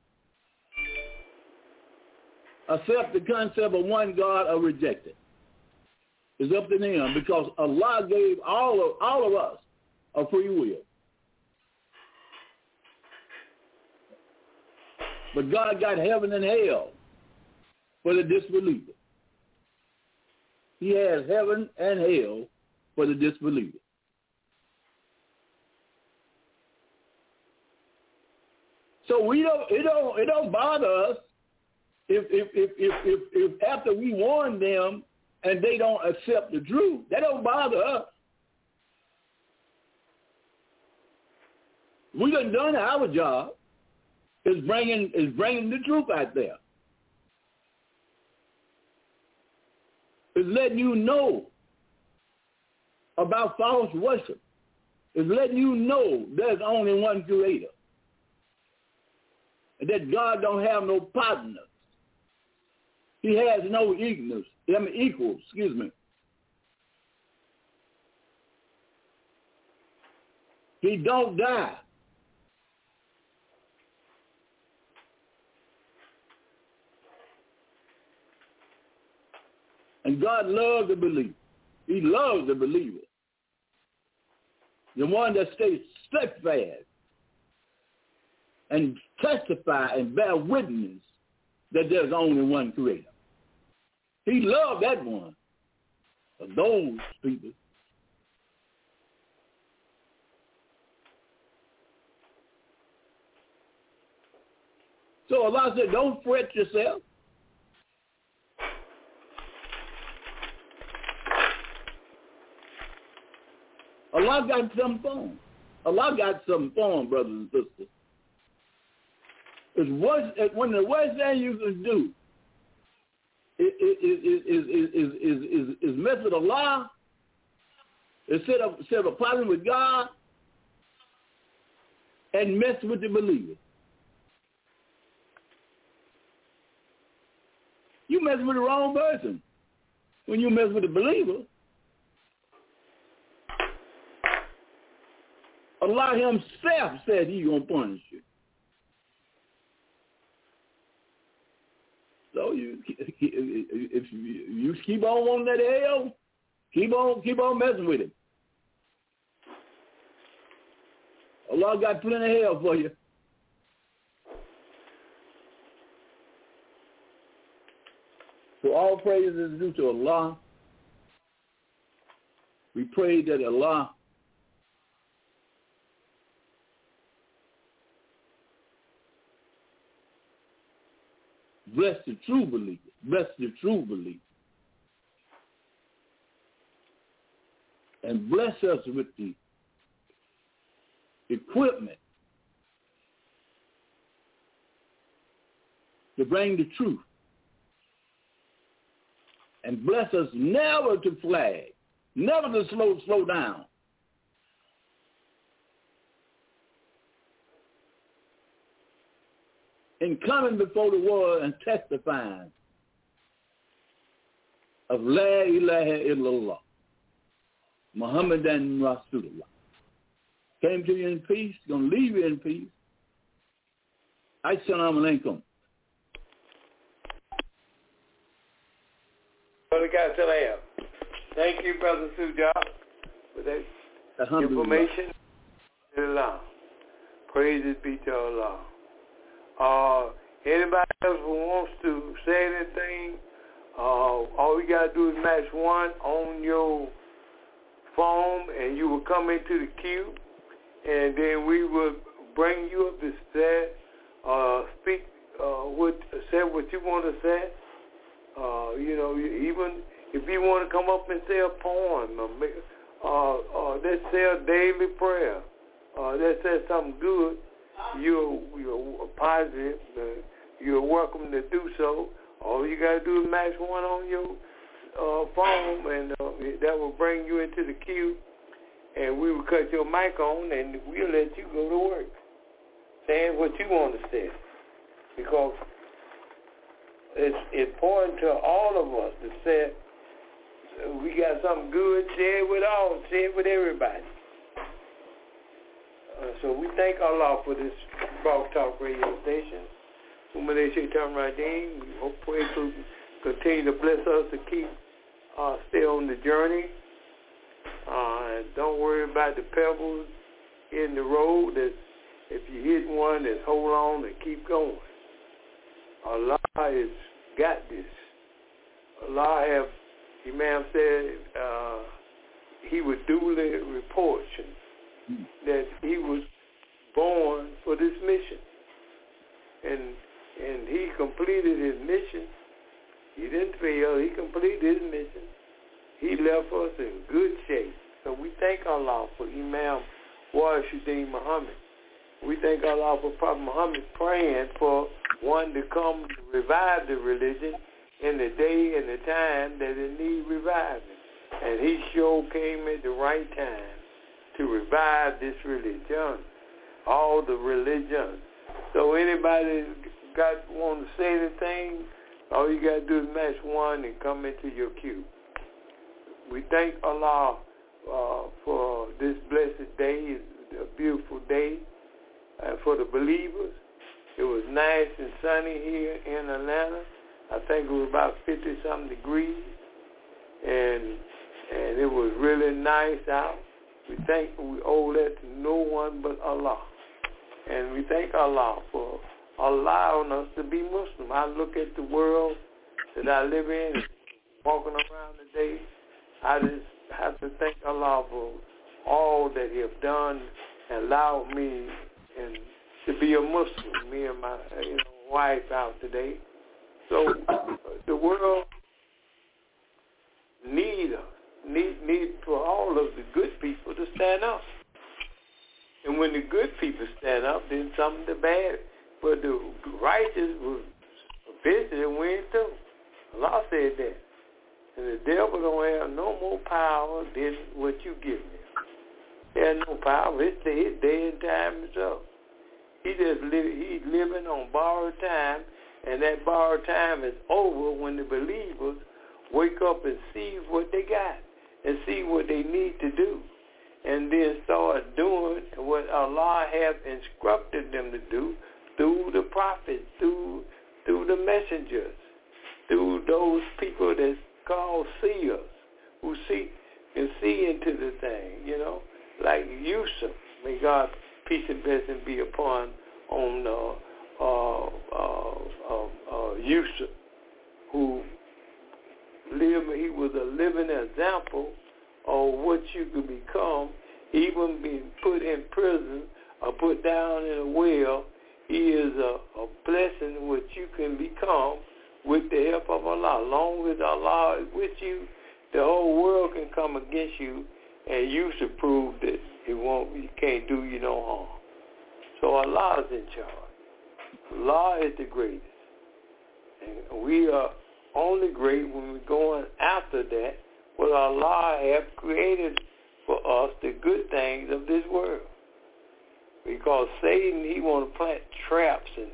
Speaker 5: Accept the concept of one God or reject it. It's up to them because Allah gave all of us a free will. But God got heaven and hell for the disbeliever. He has heaven and hell for the disbeliever. So it don't bother us if after we warn them and they don't accept the truth. That don't bother us. We done our job. Is bringing the truth out there. It's letting you know about false worship. It's letting you know there's only one creator. And that God don't have no partners. He has no equals, excuse me. He don't die. And God loves the believer. He loves the believer. The one that stays steadfast and testify and bear witness that there's only one creator. He loved that one. For those people. So Allah said, don't fret yourself. Allah got some form. Allah got some form, brothers and sisters. When the worst thing you can do is mess with Allah, is set up a problem with God, and mess with the believer. You mess with the wrong person when you mess with the believer. Allah himself said he's going to punish you. So if you keep on wanting that hell, keep on messing with him. Allah got plenty of hell for you. So all praise is due to Allah. We pray that Allah bless the true believer. Bless the true believer. And bless us with the equipment to bring the truth. And bless us never to flag, never to slow down. In coming before the world and testifying of La ilaha illallah, Muhammadan Rasulullah. Came to you in peace, going to leave you in peace. Assalamu alaikum.
Speaker 2: Brother Salam. Thank you, Brother Sujah, for that information. Allah. Praises be to Allah. Anybody else who wants to say anything, all you got to do is match 1 on your phone, and you will come into the queue, and then we will bring you up to say, speak, say what you want to say. Even if you want to come up and say a poem, or let's say a daily prayer, let's say something good, you're positive, you're welcome to do so. All you got to do is match 1 on your phone, and that will bring you into the queue, and we will cut your mic on, and we'll let you go to work, saying what you want to say, because it's important to all of us to say we got something good, say it with everybody. So we thank Allah for this Blog Talk radio station. We hope pray to continue to bless us to keep stay on the journey. And don't worry about the pebbles in the road. That if you hit one, just hold on and keep going. Allah has got this. Allah have, Imam said, he would duly report that he was born for this mission. And he completed his mission. He didn't fail. He completed his mission. He left us in good shape. So we thank Allah for Imam Warishuddin Muhammad. We thank Allah for Prophet Muhammad praying for one to come to revive the religion in the day and the time that it needs reviving. And he sure came at the right time to revive this religion, all the religions. So anybody want to say anything, all you got to do is match one and come into your queue. We thank Allah for this blessed day. It's a beautiful day for the believers. It was nice and sunny here in Atlanta. I think it was about 50-something degrees, and it was really nice out. We owe that to no one but Allah. And we thank Allah for allowing us to be Muslim. I look at the world that I live in, walking around today, I just have to thank Allah for all that He have done and allowed me and to be a Muslim, me and my wife out today. So the world need for all of the good people to stand up. And when the good people stand up, then some of the bad, but the righteous will eventually win too. Allah said that. And the devil don't have no more power than what you give him. He has no power. His day and time is up. He's living on borrowed time, and that borrowed time is over when the believers wake up and see what they got and see what they need to do, and then start doing what Allah has instructed them to do through the prophets, through the messengers, through those people that's called seers who can see into the thing, like Yusuf. May God peace and blessing be upon Yusuf, who he was a living example of what you could become, even being put in prison or put down in a well. He is a blessing what you can become with the help of Allah. As long as Allah is with you, the whole world can come against you, and you should prove that He can't do you no harm. So Allah is in charge. Allah is the greatest. And we are only great when we're going after that, what Allah has created for us, the good things of this world. Because Satan, he want to plant traps and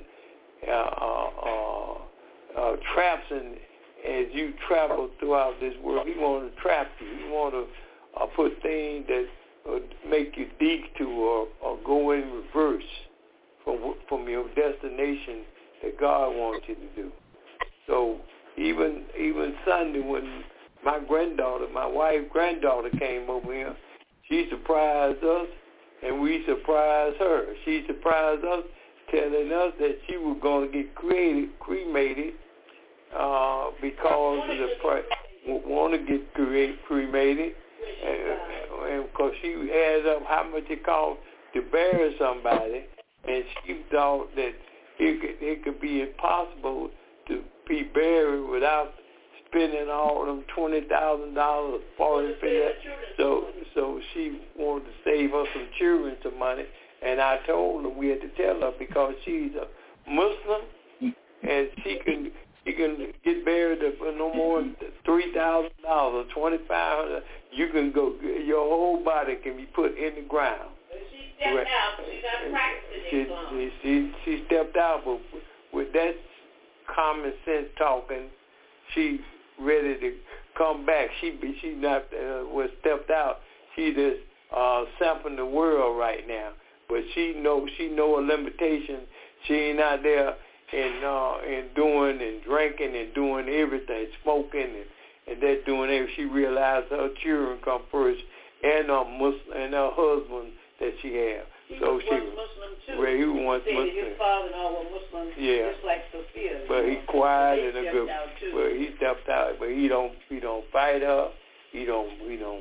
Speaker 2: as you travel throughout this world, he want to trap you. He want to put things that make you detour or go in reverse from your destination that God wants you to do. So even Sunday when my wife's granddaughter came over here, she surprised us and we surprised her. She surprised us telling us that she was going to get cremated because want to get cremated, and because she adds up how much it costs to bury somebody, and she thought that it could be impossible to be buried without spending all them $20,000 for it. So she wanted to save us some children some money, and I told her we had to tell her because she's a Muslim and she he can get buried for no more than $3,000 or $2,500. You can go. Your whole body can be put in the ground.
Speaker 6: She stepped out. She's not practicing.
Speaker 2: She stepped out, but with that common sense talking, she ready to come back. She not was stepped out. She just sampling the world right now. But she know a limitation. She ain't out there and doing and drinking and doing everything, smoking and that doing everything. She realized her children come first and her husband that she have.
Speaker 6: He
Speaker 2: was
Speaker 6: Muslim too.
Speaker 2: He was once Muslim.
Speaker 6: His father and all were Muslims, just like Sophia.
Speaker 2: But he quiet and
Speaker 6: a good.
Speaker 2: But he stepped out. But he don't fight her. He don't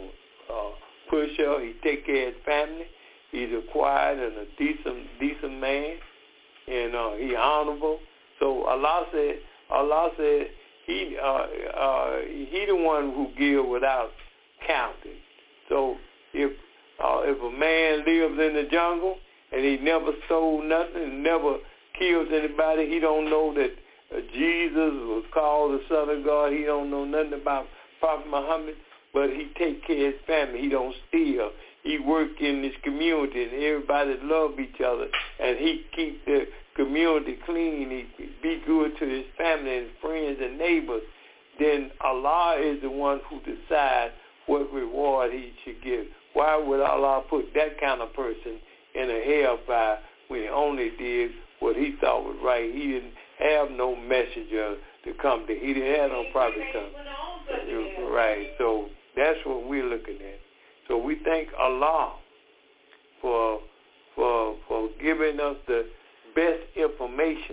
Speaker 2: push her. He take care of his family. He's a quiet and a decent man, and he honorable. So Allah said he the one who give without counting. So if a man lives in the jungle and he never stole nothing, never kills anybody, he don't know that Jesus was called the Son of God. He don't know nothing about Prophet Muhammad, but he take care of his family. He don't steal. He work in his community, and everybody love each other, and he keep the community clean. He be good to his family and friends and neighbors. Then Allah is the one who decides what reward he should give. Why would Allah put that kind of person in a hellfire when he only did what he thought was right? He didn't have no messenger to come to. He didn't have no prophet come. Right. So that's what we're looking at. So we thank Allah for giving us the best information.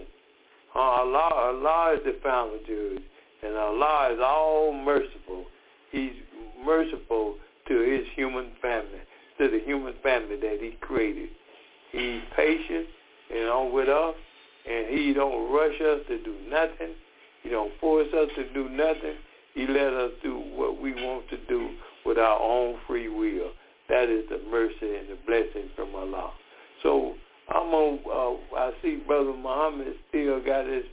Speaker 2: Allah is the final judge, and Allah is all merciful. He's merciful to his human family, to the human family that he created. He's patient with us, and he don't rush us to do nothing. He don't force us to do nothing. He let us do what we want to do with our own free will. That is the mercy and the blessing from Allah. So I see Brother Muhammad still got his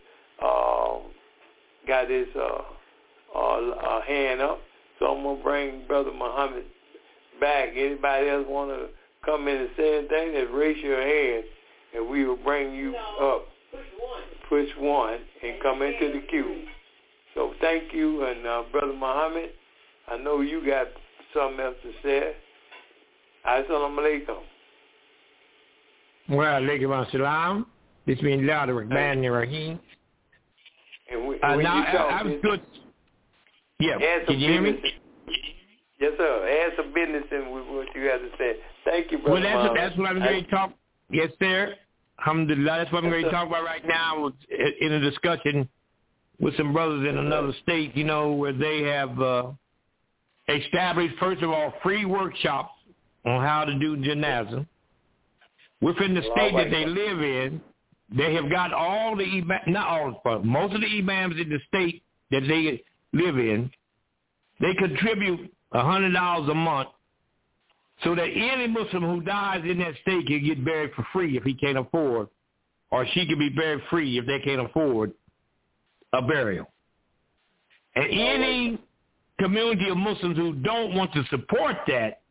Speaker 2: hand up. So I'm gonna bring Brother Muhammad back. Anybody else want to come in and say anything? Just raise your hand, and we will bring you up. Push one and come into the queue. So thank you, and Brother Muhammad, I know you got something else to say. Assalamu alaikum.
Speaker 3: Well, alaikum assalam. Bismillah ar-Rahman ar-Rahim.
Speaker 2: And when
Speaker 3: now,
Speaker 2: you talk,
Speaker 3: I was good. Yeah,
Speaker 2: can
Speaker 3: you hear me?
Speaker 2: Yes, sir. Add some business in with what you have to say. Thank you, Brother Muhammad.
Speaker 3: Well, that's what I'm going to talk. Yes, sir. Alhamdulillah. That's what I'm going to talk about right now in a discussion with some brothers in another state, where they have established, first of all, free workshops on how to do janazah. Within the state that they live in, they have got all the imams, not all, but most of the imams in the state that they live in, they contribute $100 a month so that any Muslim who dies in that state can get buried for free if he can't afford, or she can be buried free if they can't afford a burial. And any community of Muslims who don't want to support that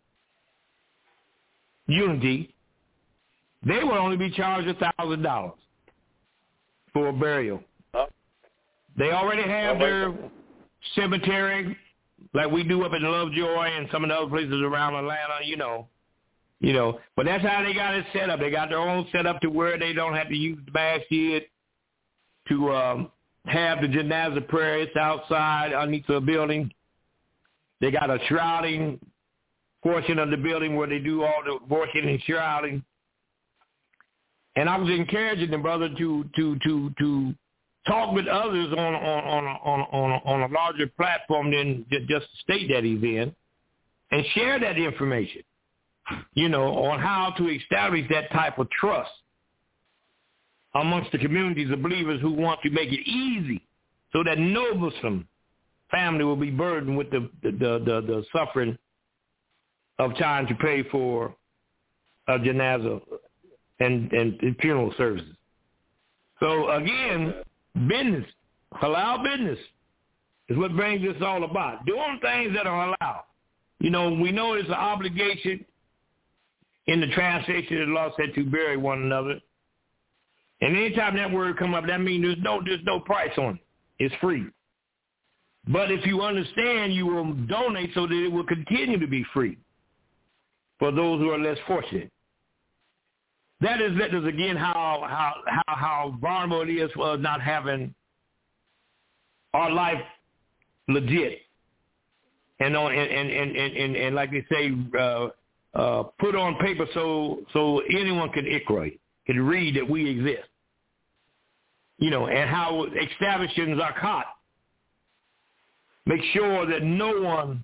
Speaker 3: unity, they will only be charged $1,000 for a burial. They already have their cemetery, like we do up in Lovejoy and some of the other places around Atlanta, But that's how they got it set up. They got their own setup to where they don't have to use the masjid to have the janazah prayer. It's outside underneath the building. They got a shrouding portion of the building where they do all the washing and shrouding. And I was encouraging the brother to talk with others on a larger platform than just the state that he's in, and share that information, on how to establish that type of trust amongst the communities of believers who want to make it easy so that no Muslim family will be burdened with the suffering of trying to pay for a janazah and funeral services. So again, business. Halal business is what brings this all about. Doing things that are allowed. You know, we know it's an obligation in the translation of the law said to bury one another. And anytime that word come up, that means there's no price on it. It's free. But if you understand, you will donate so that it will continue to be free for those who are less fortunate. That is again how vulnerable it is for us not having our life legit and like they say, put on paper so anyone can read that we exist. You know, and how establishing zakat make sure that no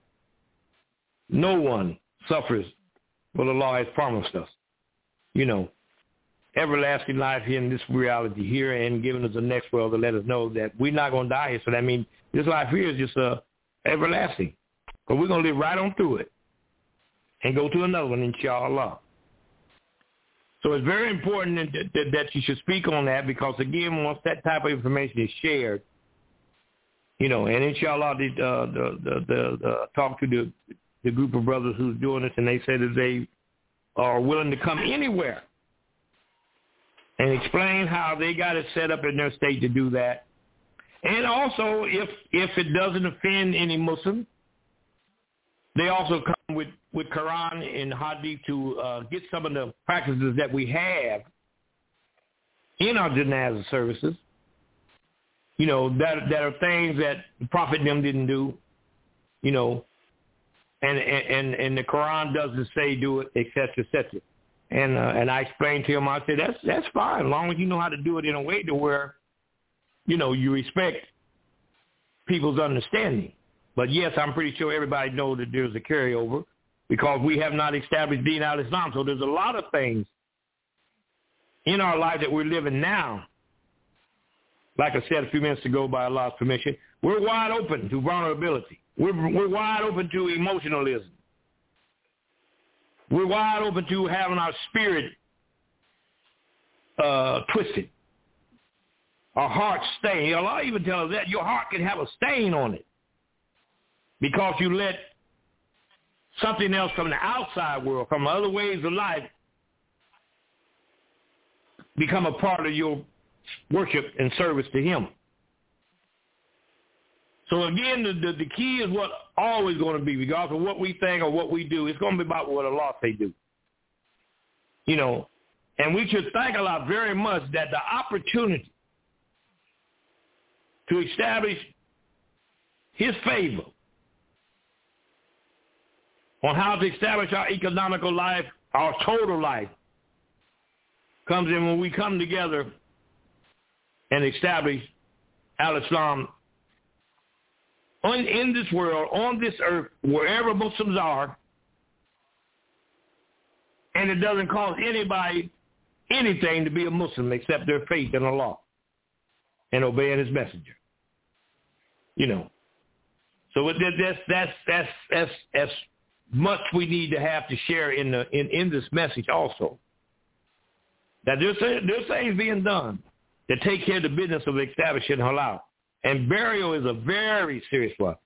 Speaker 3: one suffers what the law has promised us. You know, everlasting life here in this reality here and giving us the next world to let us know that we're not going to die here. So that means this life here is just everlasting. But we're going to live right on through it and go to another one, inshallah. So it's very important that you should speak on that because, again, once that type of information is shared, you know, and inshallah, talk to the group of brothers who's doing this, and they said that they are willing to come anywhere and explain how they got it set up in their state to do that. And also, if it doesn't offend any Muslim, they also come with Quran and Hadith to get some of the practices that we have in our janazah services, you know, that are things that the Prophet them didn't do, you know, and the Quran doesn't say do it, et cetera, et cetera. And I explained to him, I said, that's fine, as long as you know how to do it in a way to where, you know, you respect people's understanding. But yes, I'm pretty sure everybody knows that there's a carryover because we have not established Deen al-Islam. So there's a lot of things in our life that we're living now. Like I said a few minutes ago, by Allah's permission, we're wide open to vulnerability. We're wide open to emotionalism. We're wide open to having our spirit twisted. Our heart stained. Allah even tells us that your heart can have a stain on it because you let something else from the outside world, from other ways of life, become a part of your worship and service to him. So again, the key is what always going to be, regardless of what we think or what we do, it's going to be about what Allah say do. You know, and we should thank Allah very much that the opportunity to establish his favor on how to establish our economical life, our total life, comes in when we come together and establish al-Islam in this world, on this earth, wherever Muslims are, and it doesn't cost anybody anything to be a Muslim except their faith in Allah and obeying his messenger. You know. So that's much we need to have to share in this message also. That there's things being done to take care of the business of establishing halal. And burial is a very serious one.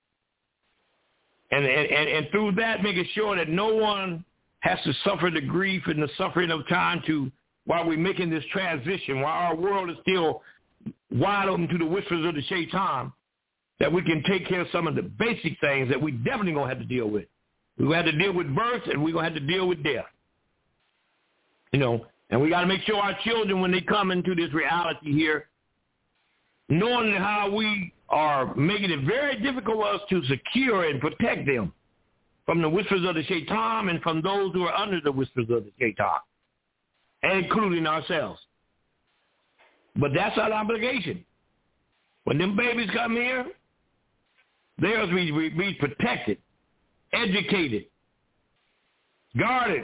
Speaker 3: And through that, making sure that no one has to suffer the grief and the suffering of time while we're making this transition, while our world is still wide open to the whispers of the shaitan, that we can take care of some of the basic things that we definitely going to have to deal with. We're going to have to deal with birth, and we're going to have to deal with death. You know, and we got to make sure our children, when they come into this reality here, knowing how we are making it very difficult for us to secure and protect them from the whispers of the shaitan and from those who are under the whispers of the shaitan, including ourselves. But that's our obligation. When them babies come here, they are to be protected, educated, guarded.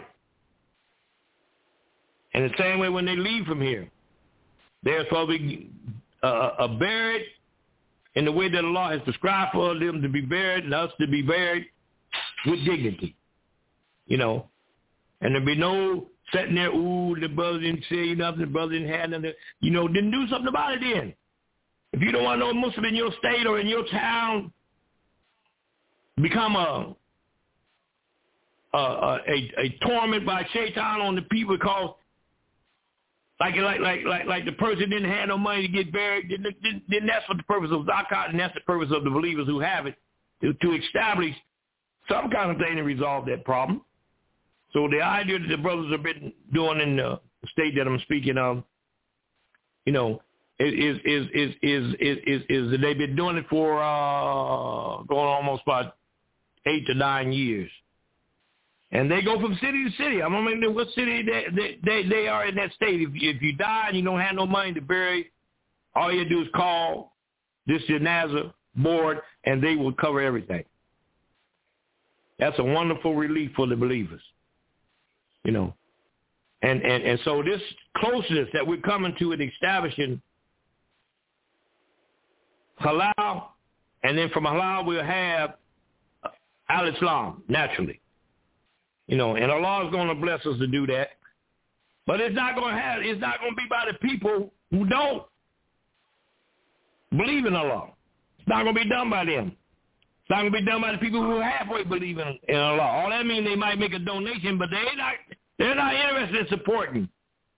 Speaker 3: And the same way when they leave from here, they're supposed to be buried in the way that Allah has prescribed for them to be buried and us to be buried with dignity, you know. And there'll be no sitting there, ooh, the brother didn't say nothing, the brother didn't have nothing, you know, didn't do something about it then. If you don't want no Muslim in your state or in your town, become a torment by Shaitan on the people, because like the person didn't have no money to get buried. Then that's what the purpose of zakat, and that's the purpose of the believers who have it, to establish some kind of thing to resolve that problem. So the idea that the brothers have been doing in the state that I'm speaking of, you know, is that they've been doing it for going almost about 8 to 9 years. And they go from city to city. I'm going to know what city they are in that state. If you die and you don't have no money to bury, all you do is call this Janazah board, and they will cover everything. That's a wonderful relief for the believers, you know. And so this closeness that we're coming to in establishing halal, and then from halal we'll have al-Islam, naturally. You know, and Allah is going to bless us to do that. But it's not going to be by the people who don't believe in Allah. It's not going to be done by them. It's not going to be done by the people who halfway believe in Allah. All that means they might make a donation, but they're not interested in supporting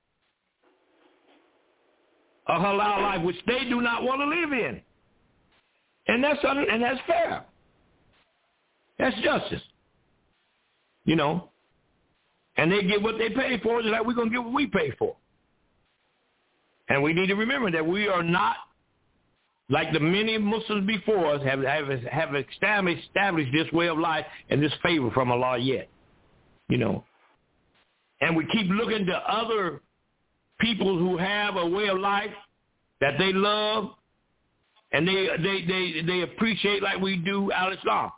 Speaker 3: a halal life, which they do not want to live in. And that's fair. That's justice. You know, and they get what they pay for, just like we're going to get what we pay for. And we need to remember that we are not like the many Muslims before us have established this way of life and this favor from Allah yet, you know. And we keep looking to other people who have a way of life that they love and they appreciate like we do al-Islam.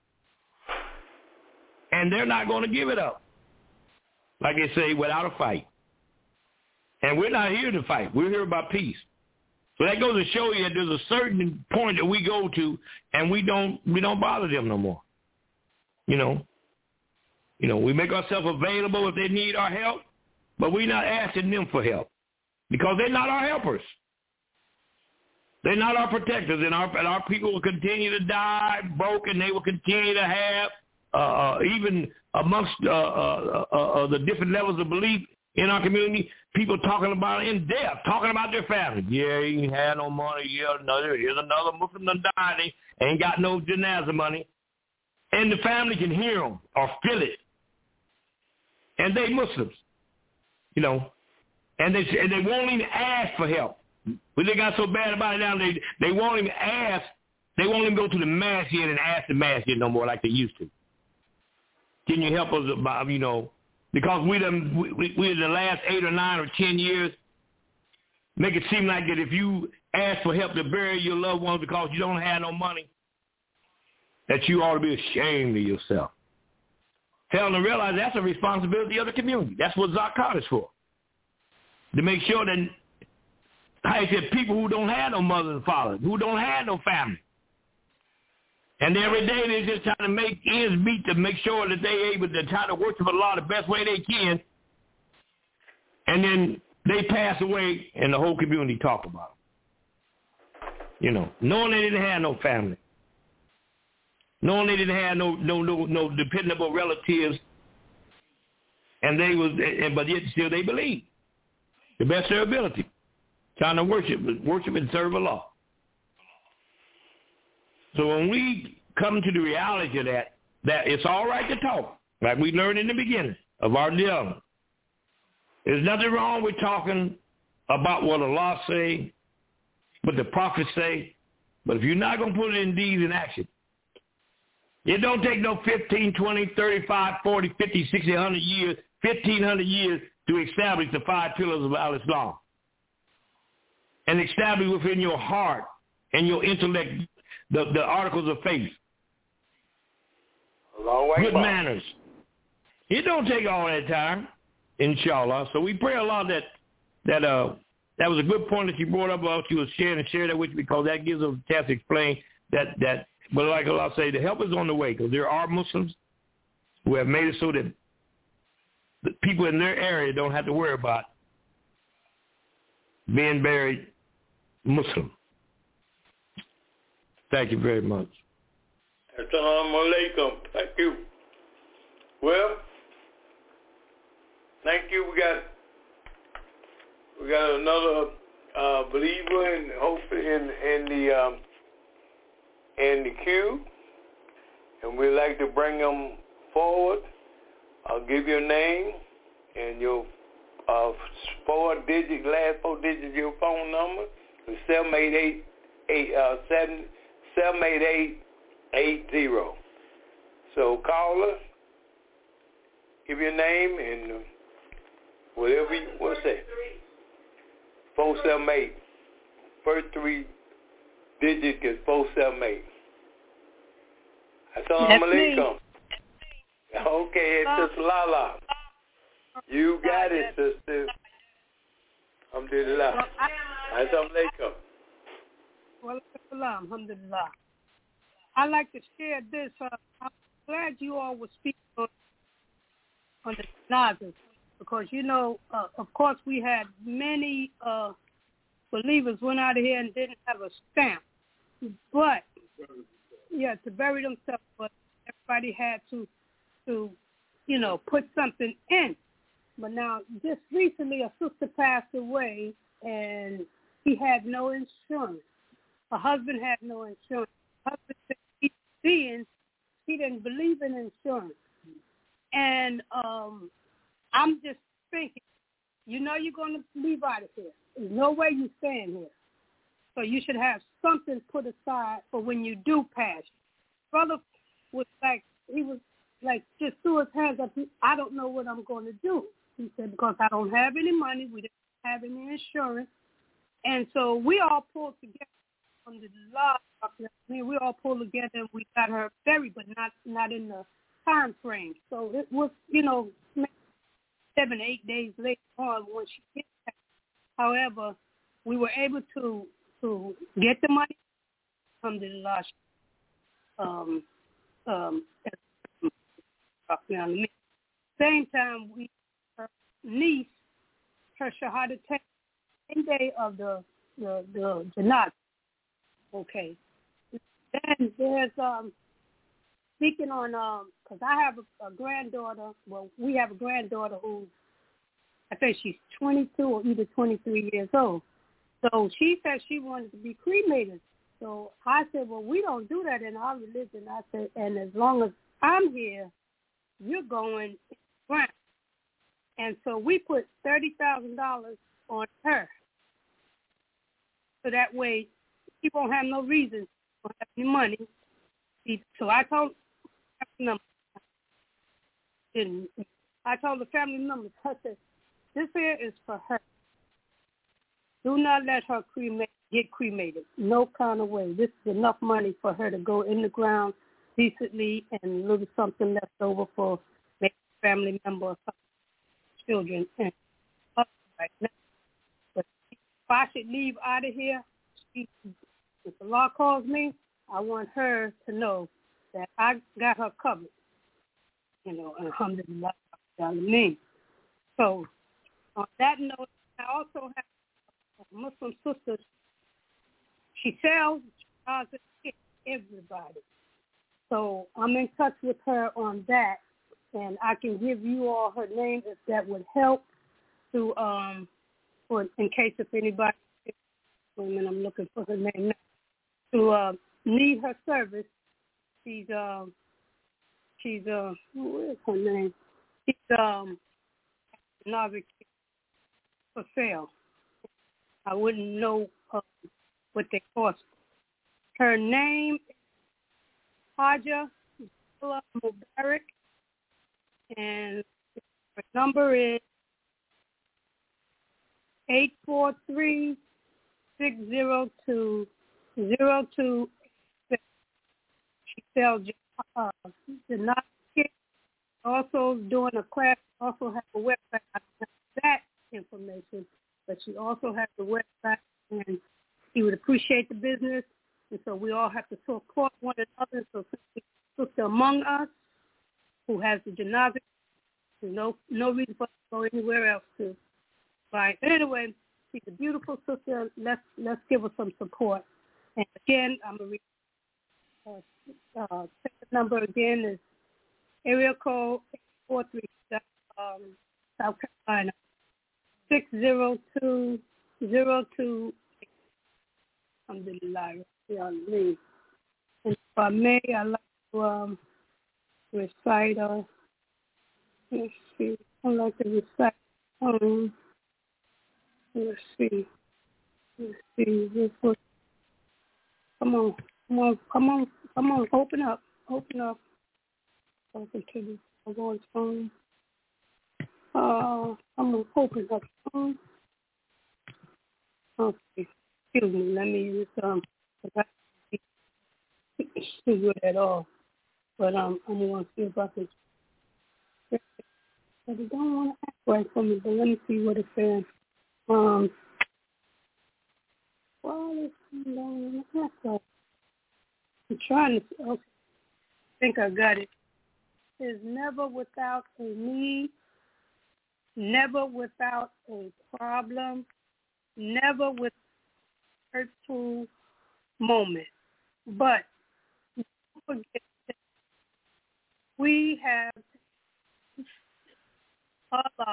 Speaker 3: And they're not going to give it up, like they say, without a fight. And we're not here to fight. We're here about peace. So that goes to show you that there's a certain point that we go to, and we don't bother them no more. You know, we make ourselves available if they need our help, but we're not asking them for help because they're not our helpers. They're not our protectors, and our people will continue to die broke, and they will continue to have. Even amongst the different levels of belief in our community, people talking about it in depth, talking about their family. Yeah, he ain't had no money. Yeah, here's another Muslim that died. They ain't got no janazah money. And the family can hear them or feel it. And they Muslims, you know. And they won't even ask for help. But they got so bad about it now, they won't even ask. They won't even go to the masjid and ask the masjid no more like they used to. Can you help us, you know, because we in the last 8 or 9 or 10 years make it seem like that if you ask for help to bury your loved ones because you don't have no money, that you ought to be ashamed of yourself. Fail to realize that's a responsibility of the community. That's what zakat is for. To make sure that, like I said, people who don't have no mother and father, who don't have no family, and every day they're just trying to make ends meet to make sure that they're able to try to worship Allah the best way they can. And then they pass away and the whole community talk about them. You know, knowing they didn't have no family. Knowing they didn't have no dependable relatives. But yet still they believe. The best of their ability. Trying to worship and serve Allah. So when we come to the reality of that it's all right to talk, like we learned in the beginning of our dialogue. There's nothing wrong with talking about what Allah say, what the prophets say, but if you're not going to put it in deeds and action, it don't take no 15, 20, 35, 40, 50, 60, 100 years, 1,500 years to establish the 5 pillars of al-Islam and establish within your heart and your intellect the articles of faith, good manners. It don't take all that time, inshallah. So we pray Allah that was a good point that you brought up about you was sharing and share that with you because that gives us a chance to explain that. But like Allah say, the help is on the way because there are Muslims who have made it so that the people in their area don't have to worry about being buried Muslim. Thank you very much.
Speaker 2: Assalamu alaikum. Thank you. Well, thank you. We got another believer and hopefully in the queue, and we'd like to bring them forward. I'll give your name and your last 4 digits of your phone number. It's 788-80. So caller, give your name and whatever you want to say. 478. First 3 digits is 478. Assalamu alaikum. Okay, Sister Lala. You got it, sister. Alhamdulillah. Assalamu alaikum.
Speaker 7: Well, alhamdulillah. I'd like to share this. I'm glad you all were speaking on the janazas because, of course, we had many believers went out of here and didn't have a stamp. But, to bury themselves, but everybody had to put something in. But now, just recently, a sister passed away, and he had no insurance. Her husband had no insurance. Her husband said he didn't believe in insurance. And I'm just thinking, you're going to leave out of here. There's no way you're staying here. So you should have something put aside for when you do pass. Brother he was like, just threw his hands up. I don't know what I'm going to do. He said, because I don't have any money. We didn't have any insurance. And so we all pulled together on the law. We all pulled together and we got her buried, but not in the time frame. So it was, 7, 8 days later on when she did that. However, we were able to get the money from the law. Same time, her niece, her shahada test, same day of the janazah. Okay. Then there's speaking on because I have a granddaughter. Well, we have a granddaughter who I think she's 22 or either 23 years old. So she said she wanted to be cremated. So I said, well, we don't do that in our religion. I said, and as long as I'm here, you're going in the ground. And so we put $30,000 on her. So that way she won't have no reason to have any money. So I told the family members, I said, this here is for her. Do not let her get cremated. No kind of way. This is enough money for her to go in the ground decently and a little something left over for maybe a family member or children. And right now. But if I should leave out of here, if the law calls me, I want her to know that I got her covered. Alhamdulillah. So on that note, I also have a Muslim sister. She sells everybody. So I'm in touch with her on that, and I can give you all her name if that would help to or in case if anybody. And I'm looking for her name now, to need her service. She's what is her name? She's Navi for sale. I wouldn't know what they cost. Her name is Haja Mubarak, and her number is 843-602-0286. She sells the not kit. Also doing a class. Also has a website. I don't have that information, but she also has the website, and she would appreciate the business. And so we all have to support one another. So sister among us who has the janazah, there's no reason for us to go anywhere else to. Right. Anyway, she's a beautiful sister. Let's give her some support. And again, I'm going to read ticket number again is area code 843, South Carolina, 60202. Alhamdulillah. And if I may, I'd like to recite. Let's see. I'd like to recite. Let's see. Come on. Open up. Open to the Lord's phone. I'm gonna open up. Okay. Excuse me. Let me just see it at all. But I'm gonna see if I can. But it don't want to act right for me. But let me see what it says. Why is it don't want to act right? I'm trying to. Okay. I think I got it. Is never without a need, never without a problem, never with a hurtful moment. But don't forget that we have Allah,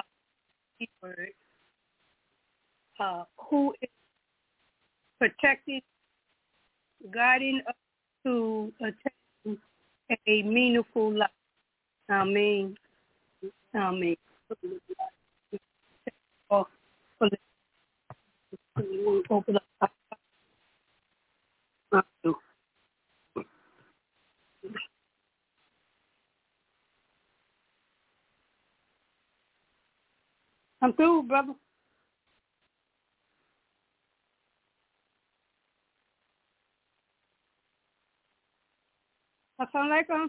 Speaker 7: who is protecting, guiding us to attain a meaningful life. Amen. Open up. I'm through, brother. Assalamualaikum.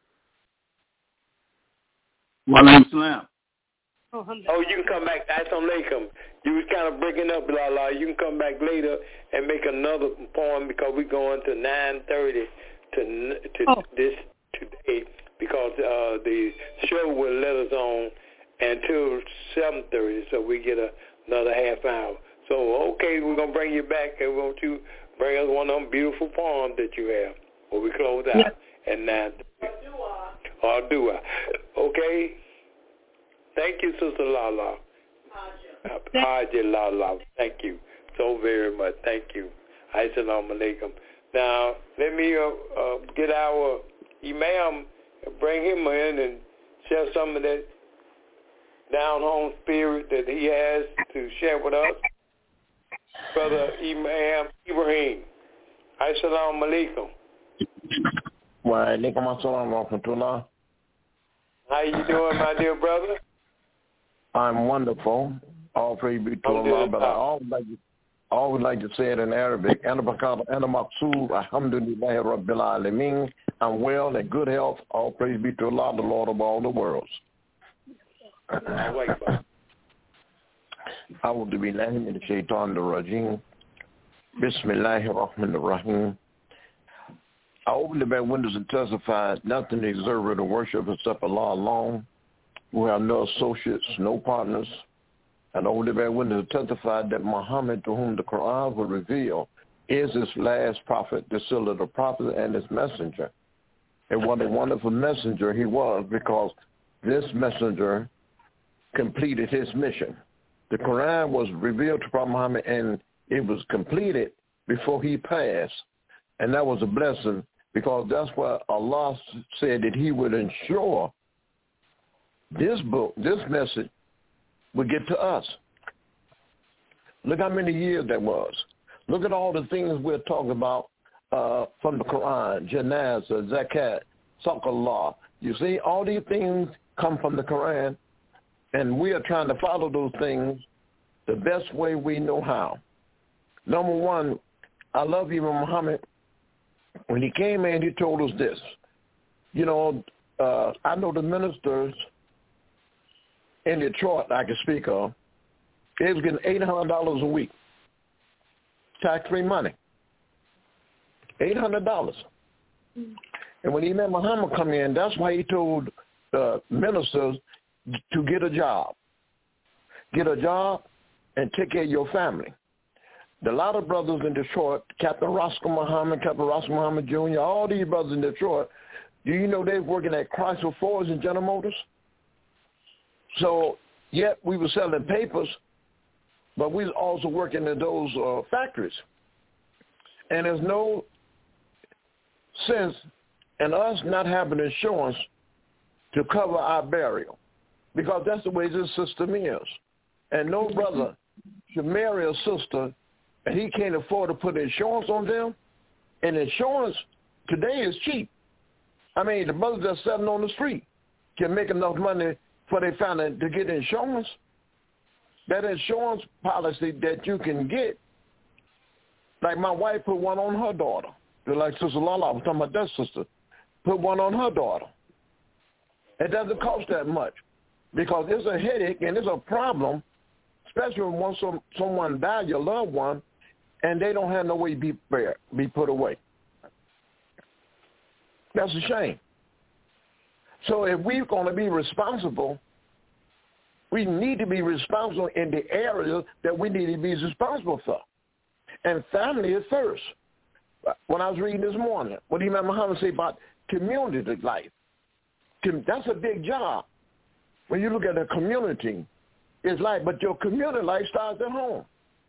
Speaker 5: Walaikum salam.
Speaker 2: Oh, you can come back. Assalamualaikum. You was kind of breaking up, la. You can come back later and make another poem because we're going to 9:30 to this today because the show will let us on until 7:30, so we get another half hour. So, okay, we're going to bring you back, and won't you bring us one of them beautiful poems that you have before we close out at 9:30. Or do I? Okay. Thank you, Sister Lala. Haja Lala. Thank you so very much. Thank you. Assalamu alaikum. Now, let me get our Imam, bring him in and share some of that down-home spirit that he has to share with us. Brother Imam Ibrahim. Assalamu alaikum.
Speaker 8: Wa alaikum assalam wa rahmatullah.
Speaker 2: How you doing, my dear brother?
Speaker 8: I'm wonderful. All praise be to Allah. But I always like to say it in Arabic. Ana maqsood, alhamdulillahi rabbil alameen. I'm well and good health. All praise be to Allah, the Lord of all the worlds. A'udhu billahi min shaitanir rajim. Bismillahir rahmanir rahim. I open the back windows and testify nothing is deserving of worship except Allah alone. We have no associates, no partners. And open the back windows and testify that Muhammad, to whom the Quran will reveal, is his last prophet, the seal of the prophet and his messenger. And what a wonderful messenger he was, because this messenger completed his mission. The Quran was revealed to Prophet Muhammad, and it was completed before he passed. And that was a blessing, because that's what Allah said, that he would ensure this book, this message, would get to us. Look how many years that was. Look at all the things we're talking about from the Quran, janazah, zakat, saqqallah. You see, all these things come from the Quran, and we are trying to follow those things the best way we know how. Number one, I love you, Muhammad. When he came in, he told us this. You know, I know the ministers in Detroit I can speak of, they was getting $800 a week, tax-free money, $800. And when Imam Muhammad come in, that's why he told ministers to get a job and take care of your family. A lot of brothers in Detroit, Captain Roscoe Muhammad, Jr., all these brothers in Detroit, do you know they're working at Chrysler, Fords, and General Motors? So, yet we were selling papers, but we was also working in those factories. And there's no sense in us not having insurance to cover our burial, because that's the way this system is. And no brother should marry a sister and he can't afford to put insurance on them. And insurance today is cheap. I mean, the brothers that's selling on the street can make enough money for their family to get insurance. That insurance policy that you can get, like my wife put one on her daughter. Like Sister Lala, I was talking about that sister, put one on her daughter. It doesn't cost that much because it's a headache and it's a problem, especially when someone dies, your loved one, and they don't have no way to be put away. That's a shame. So if we're going to be responsible, we need to be responsible in the areas that we need to be responsible for. And family is first. When I was reading this morning, what Imam Muhammad say about community life, that's a big job. When you look at a community, it's like, but your community life starts at home.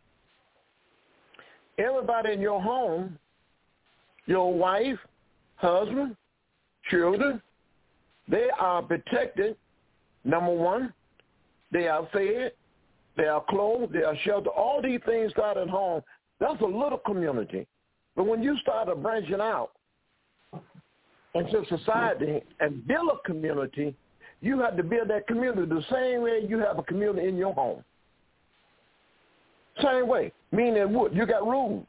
Speaker 8: Everybody in your home, your wife, husband, children, they are protected, number one. They are fed, they are clothed, they are sheltered. All these things start at home. That's a little community. But when you start branching out into society and build a community, you have to build that community the same way you have a community in your home. Same way, meaning what? You got rules.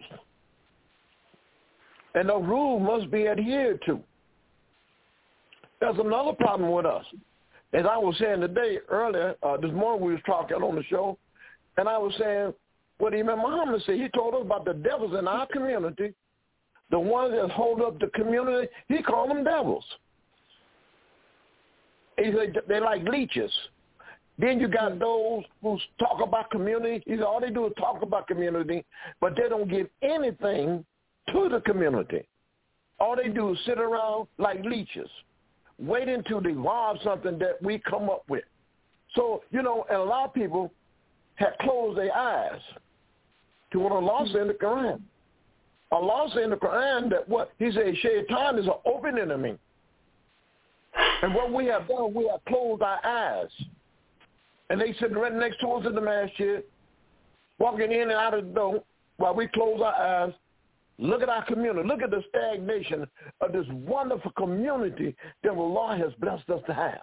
Speaker 8: And those rules must be adhered to. That's another problem with us. As I was saying today, earlier, this morning we was talking on the show, and I was saying what Imam Muhammad said. He told us about the devils in our community, the ones that hold up the community. He called them devils. He said they're like leeches. Then you got those who talk about community. He said all they do is talk about community, but they don't give anything to the community. All they do is sit around like leeches, waiting to evolve something that we come up with. So, and a lot of people have closed their eyes to what Allah said in the Quran. Allah said in the Quran that what? He said, Shaitan is an open enemy. And what we have done, we have closed our eyes. And they sit right next to us in the masjid, walking in and out of the door while we close our eyes. Look at our community. Look at the stagnation of this wonderful community that Allah has blessed us to have.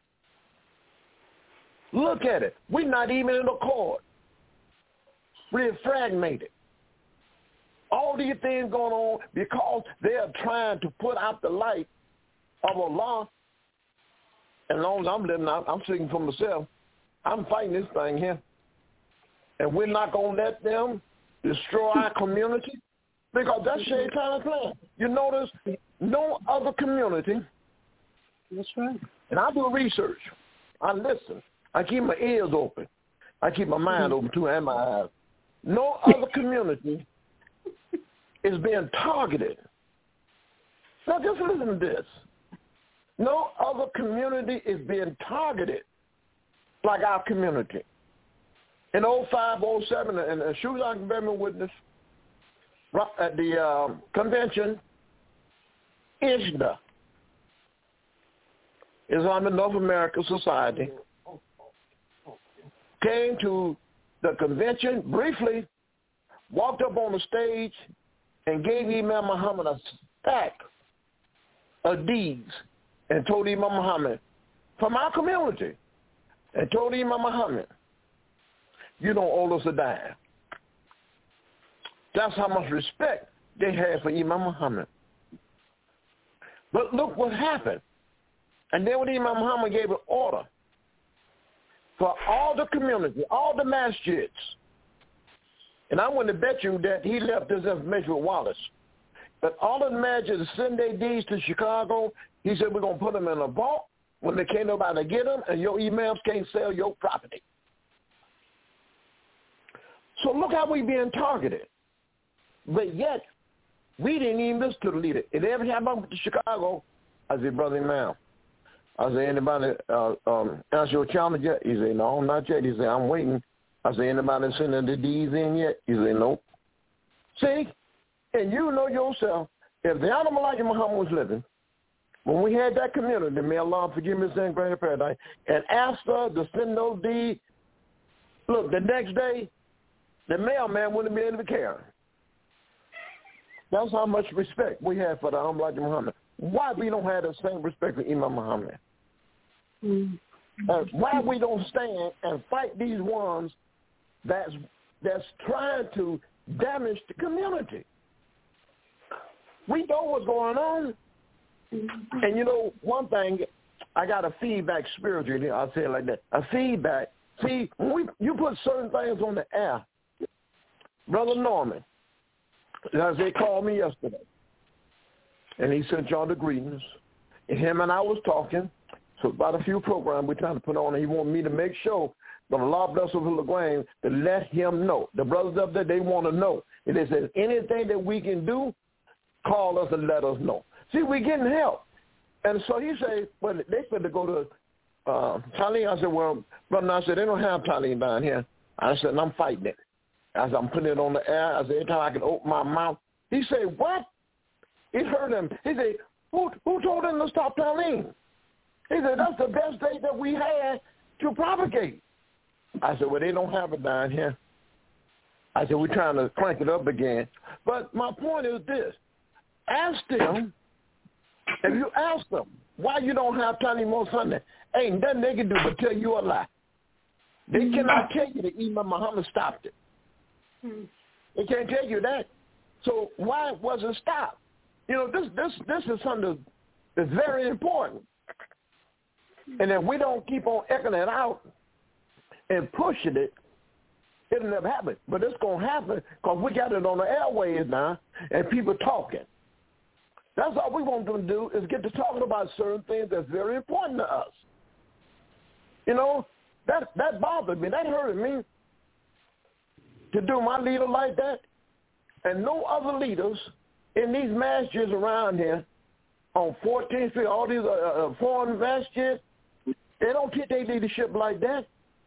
Speaker 8: Look at it. We're not even in accord. We're fragmented. All these things going on because they are trying to put out the light of Allah. As long as I'm living out, I'm speaking for myself. I'm fighting this thing here. And we're not going to let them destroy our community. Because that's Shaitan's plan. You notice no other community.
Speaker 7: That's right.
Speaker 8: And I do research. I listen. I keep my ears open. I keep my mind open too, and my eyes. No other community is being targeted. Now just listen to this. No other community is being targeted like our community. In 05, 07, and Shoes I can bear me witness, at the convention, ISNA, Islamic North America Society, came to the convention briefly, walked up on the stage, and gave Imam Muhammad a stack of deeds and told Imam Muhammad, from our community, and told Imam Muhammad, you don't owe us a dime. That's how much respect they had for Imam Muhammad. But look what happened. And then when Imam Muhammad gave an order for all the community, all the masjids, and I want to bet you that he left this information with Wallace, but all of the masjids send their deeds to Chicago. He said, we're going to put them in a vault when they can't nobody get them, and your imams can't sell your property. So look how we being targeted. But yet, we didn't even listen to the leader. And every time I went to Chicago, I said, Brother Imam, I said, anybody answer your challenge yet? He said, no, not yet. He said, I'm waiting. I said, anybody sending the D's in yet? He said, nope. See? And you know yourself, if the Honorable Elijah Muhammad was living, when we had that community, may Allah forgive me sin, greater paradise, and asked her to send those D's, look, the next day, the mailman wouldn't be able to carry. That's how much respect we have for the Honorable Elijah Muhammad. Why we don't have the same respect for Imam Muhammad? Why we don't stand and fight these ones that's trying to damage the community? We know what's going on. And you know, one thing, I got a feedback spiritually, I'll say it like that. A feedback. See, when you put certain things on the air, Brother Norman, as they called me yesterday, and he sent y'all the greetings, and him and I was talking, so about a few programs we're trying to put on, and he wanted me to make sure that Allah bless over LaGrange to let him know. The brothers up there, they want to know. And they said, anything that we can do, call us and let us know. See, we're getting help. And so he said, well, they said to go to Talim. I said, well, brother, I said, they don't have Talim down here. I said, and I'm fighting it. As I'm putting it on the air, I said, every time I can open my mouth. He said, what? It hurt him. He said, who told him to stop Talim? He said, that's the best day that we had to propagate. I said, well, they don't have it down here. I said, we're trying to crank it up again. But my point is this. Ask them, if you ask them why you don't have Talim on Sunday, ain't nothing they can do but tell you a lie. They cannot tell you that Imam Muhammad stopped it. They can't tell you that. So why was it stopped? You know, this is something that's very important. And if we don't keep on echoing it out and pushing it, it'll never happen. But it's going to happen because we got it on the airways now and people talking. That's all we want them to do is get to talking about certain things that's very important to us. You know, that bothered me. That hurted me to do my leader like that. And no other leaders in these masjids around here on 14th Street, all these foreign masjids, they don't get their leadership like that.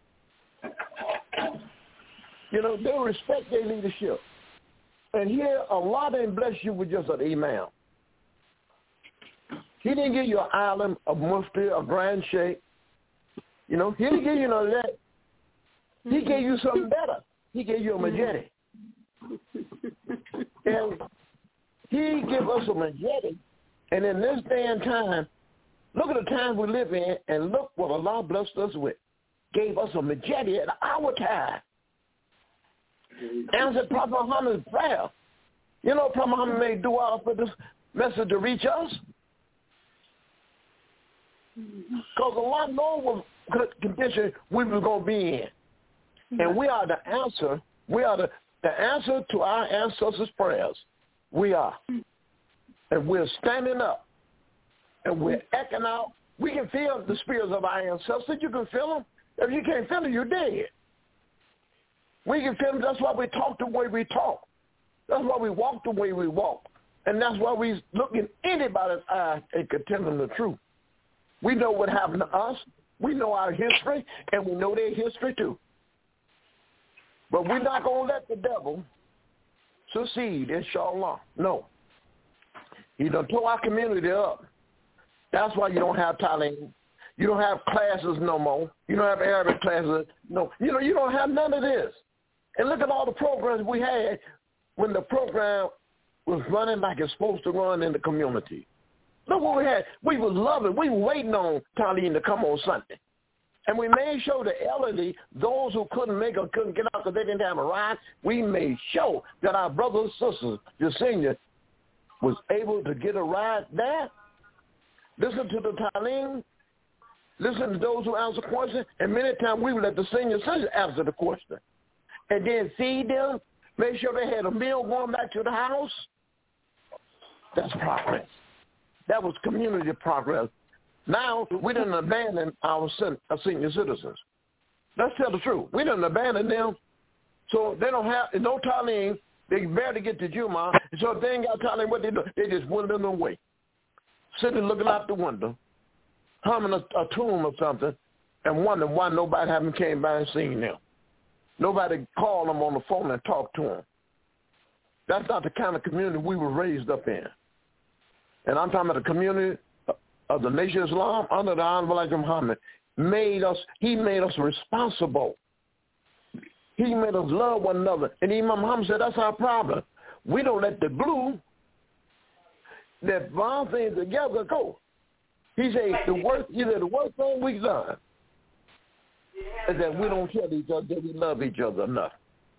Speaker 8: You know, they respect their leadership. And here, Allah didn't bless you with just an imam. He didn't give you an island, a mufti, a grand sheikh. You know, he didn't give you none of that. He gave you something better. He gave you a majeti. And he gave us a majeti. And in this day and time, look at the time we live in, and look what Allah blessed us with. Gave us a majeti at our time. Answered Prophet Muhammad's prayer. You know, Prophet Muhammad made dua for this message to reach us. Because Allah knows what condition we were going to be in. And we are the answer. We are the answer to our ancestors' prayers. We are. And we're standing up. And we're echoing out. We can feel the spirits of our ancestors. You can feel them. If you can't feel them, you're dead. We can feel them. That's why we talk the way we talk. That's why we walk the way we walk. And that's why we look in anybody's eye and can tell them the truth. We know what happened to us. We know our history, and we know their history too. But we're not going to let the devil succeed, inshallah. No. He done tore our community up. That's why you don't have Talim. You don't have classes no more. You don't have Arabic classes. No. You know, you don't have none of this. And look at all the programs we had when the program was running like it's supposed to run in the community. Look what we had. We was loving. We were waiting on Talim to come on Sunday. And we made sure the elderly, those who couldn't make or couldn't get out because they didn't have a ride, we made sure that our brothers and sisters, the senior, was able to get a ride there, listen to the Talim, listen to those who answer questions, and many times we would let the senior citizens answer the question. And then feed them, make sure they had a meal going back to the house. That's progress. That was community progress. Now, we didn't abandon our senior citizens. Let's tell the truth. We didn't abandon them. So they don't have no Talim. They barely get to Juma. So if they ain't got Talim, what they do? They just windle them away. Sitting looking out the window, humming a tune or something, and wondering why nobody haven't came by and seen them. Nobody called them on the phone and talked to them. That's not the kind of community we were raised up in. And I'm talking about the community of the Nation of Islam under the Honorable Elijah Muhammad. He made us responsible. He made us love one another. And Imam Muhammad said that's our problem. We don't let the glue that bond things together go. He said the worst thing we've done is that we don't tell each other that we love each other enough.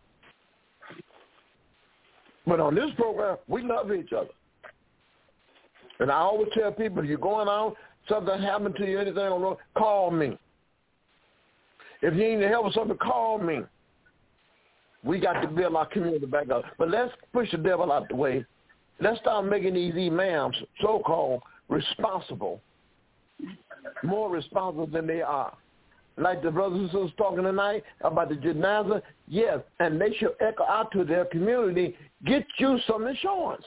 Speaker 8: But on this program, we love each other. And I always tell people, if you're going out, something happened to you, anything on the road, call me. If you need help with something, call me. We got to build our community back up. But let's push the devil out the way. Let's start making these imams, so-called, responsible, more responsible than they are. Like the brothers and sisters talking tonight about the janazah, yes, and they should echo out to their community, get you some insurance.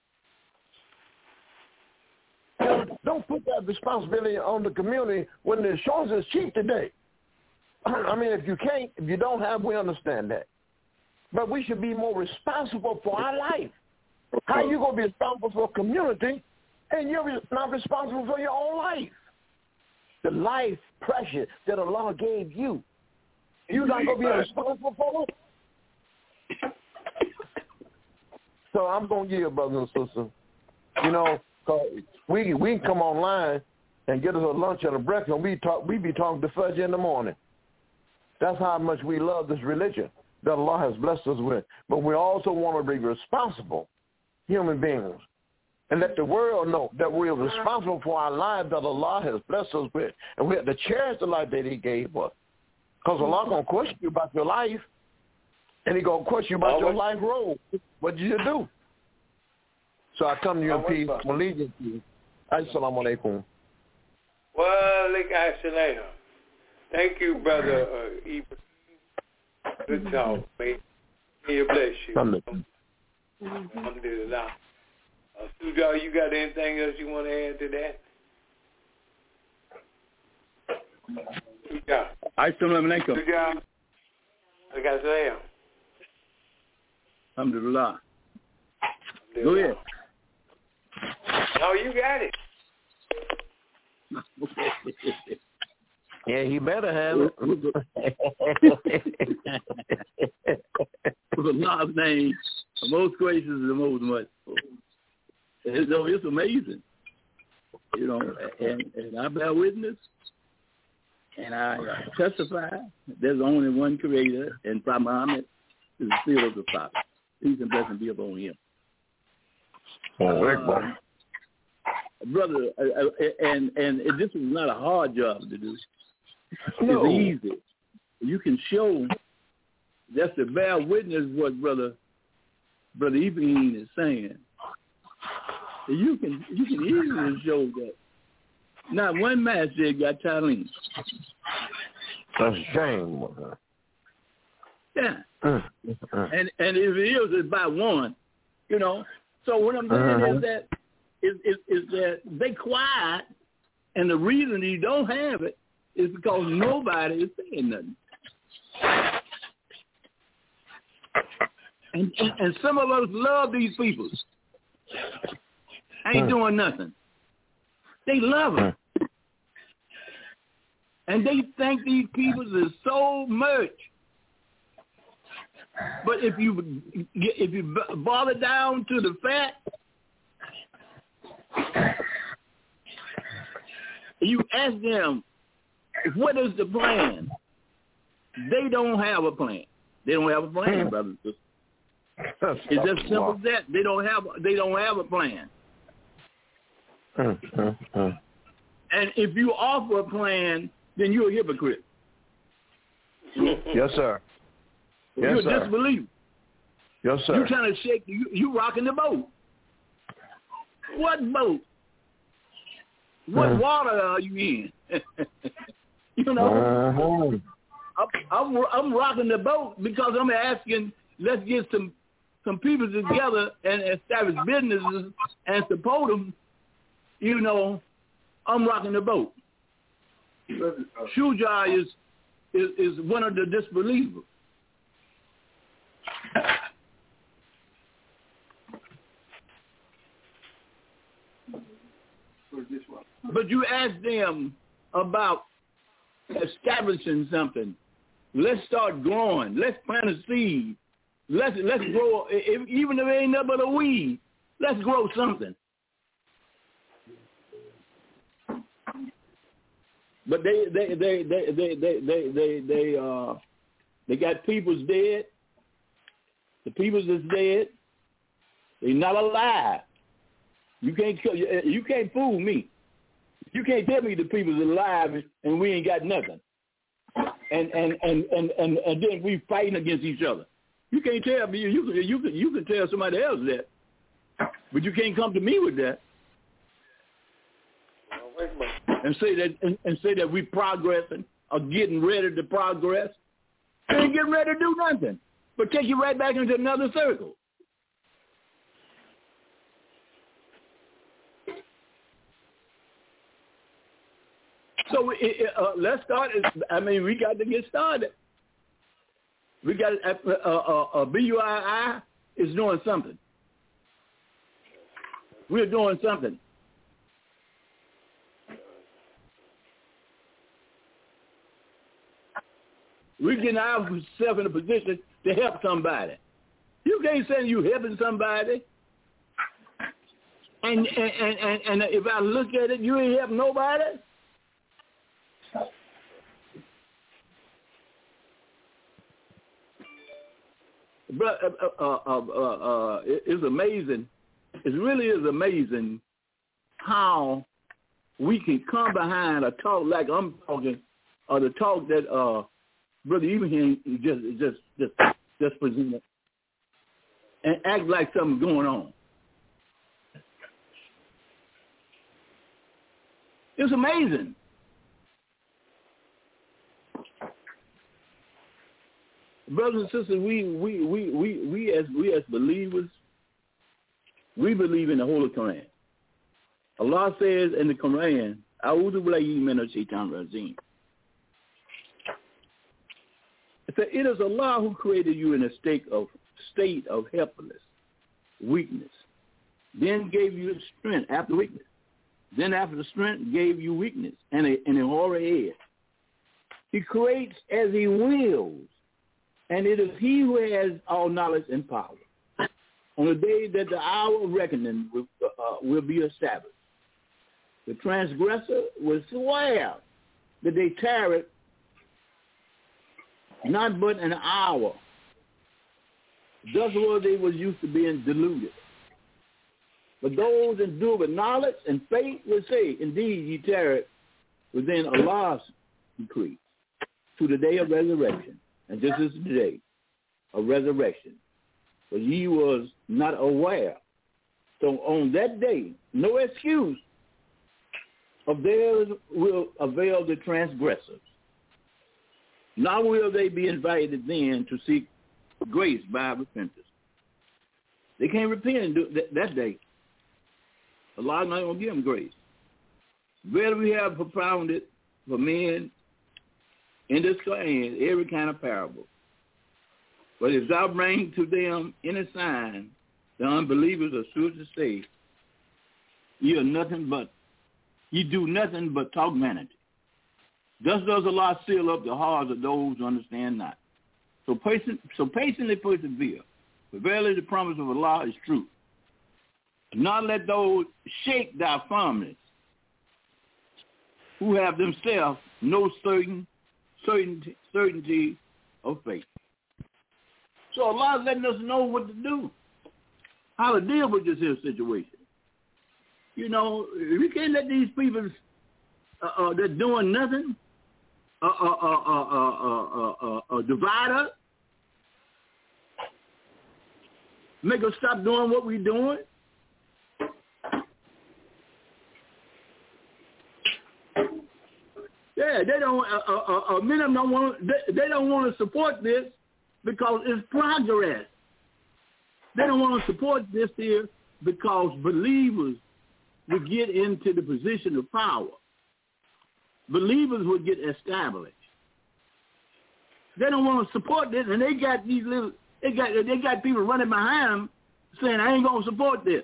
Speaker 8: Don't put that responsibility on the community when the insurance is cheap today. I mean, if you don't have, we understand that. But we should be more responsible for our life. How you going to be responsible for a community and you're not responsible for your own life? The life pressure that Allah gave you, you're not going to be responsible for it? So I'm going to give you, brothers and sisters, we can come online and get us a lunch and a breakfast, and we be talking to Fudge in the morning. That's how much we love this religion that Allah has blessed us with. But we also want to be responsible human beings and let the world know that we are responsible for our lives that Allah has blessed us with. And we have to cherish the life that he gave us. Because Allah going to question you about your life, and he going to question you about your life road. What did you do? So I come to you in peace. I'm allegiance to you. Assalamu alaikum.
Speaker 2: Wa alaikum assalam. Thank you, Brother Ibrahim. Good talk, mate. May you bless you. Alhamdulillah. Sujal, you got anything else you want to add to that? Sujal.
Speaker 5: Assalamu alaikum.
Speaker 2: Sujal. Assalam.
Speaker 5: Alhamdulillah. Go ahead.
Speaker 2: No, you got it.
Speaker 8: Yeah, he better have it.
Speaker 5: For Allah's name, the most gracious and the most merciful. It's amazing. And I bear witness, and I testify there's only one creator, and Prophet Muhammad is the seal of the prophet. Peace and blessing be upon him. Brother, and this is not a hard job to do.
Speaker 8: No.
Speaker 5: It's easy. You can show just to bear witness what Brother Ibrahim is saying. You can easily show that. Not one master got Talim.
Speaker 8: That's a shame.
Speaker 5: Yeah. And if it is, it's by one. So what I'm saying is that they quiet, and the reason you don't have it is because nobody is saying nothing. And some of us love these people. Ain't doing nothing. They love them. And they think these people is so much. But if you boil it down to the fact, you ask them, what is the plan? They don't have a plan. They don't have a plan, brothers and sisters. It's just simple as that. They don't have a plan. And if you offer a plan, then you're a hypocrite.
Speaker 8: Yes, sir.
Speaker 5: You're a disbeliever.
Speaker 8: Yes, sir.
Speaker 5: You're trying to shake. You rocking the boat. What boat? What water are you in? I'm rocking the boat because I'm asking. Let's get some people together and establish businesses and support them. You know, I'm rocking the boat. Shuja is one of the disbelievers. But you ask them about establishing something. Let's start growing. Let's plant a seed. Let's grow. Even if it ain't nothing but a weed, let's grow something. But they got people's dead. The people's is dead. They're not alive. You can't fool me. You can't tell me the people's alive and we ain't got nothing. And then we fighting against each other. You can't tell me. You can tell somebody else that, but you can't come to me with that. And say that we progressing or getting ready to progress. We ain't getting ready to do nothing, but take you right back into another circle. So let's start. I mean, we got to get started. We got BUII is doing something. We're doing something. We're getting ourselves in a position to help somebody. You can't say you helping somebody, and if I look at it, you ain't helping nobody. But it's amazing. It really is amazing how we can come behind a talk like I'm talking, or the talk that Brother Ibrahim just presented, and act like something's going on. It's amazing. Brothers and sisters, we as believers, we believe in the Holy Quran. Allah says in the Quran, "A'udhu billahi minash shaitanir rajim." It says, "It is Allah who created you in a state of helplessness, weakness, then gave you strength after weakness. Then after the strength gave you weakness and a horror head. He creates as he wills. And it is he who has all knowledge and power. On the day that the hour of reckoning will be established, the transgressor will swear that they tarried not but an hour. Thus were they was used to being deluded. But those endued with knowledge and faith will say, indeed ye tarried within Allah's decree to the day of resurrection. And this is the day of resurrection. But ye was not aware. So on that day, no excuse of theirs will avail the transgressors. Nor will they be invited then to seek grace by repentance. They can't repent and do that day. Allah is not going to give them grace. Verily we have propounded for men in this Quran every kind of parable. But if thou bring to them any sign, the unbelievers are sure to say, ye do nothing but talk vanity. Thus does Allah seal up the hearts of those who understand not. So patiently persevere. For verily the promise of Allah is true. Do not let those shake thy firmness, who have themselves no certainty of faith. So Allah is letting us know what to do, how to deal with this here situation. You know, we can't let these people that doing nothing divide us, make us stop doing what we're doing. Yeah, they don't. Many of them don't want. They don't want to support this because it's progress. They don't want to support this here because believers would get into the position of power. Believers would get established. They don't want to support this, and they got these little. They got people running behind them saying, "I ain't gonna support this."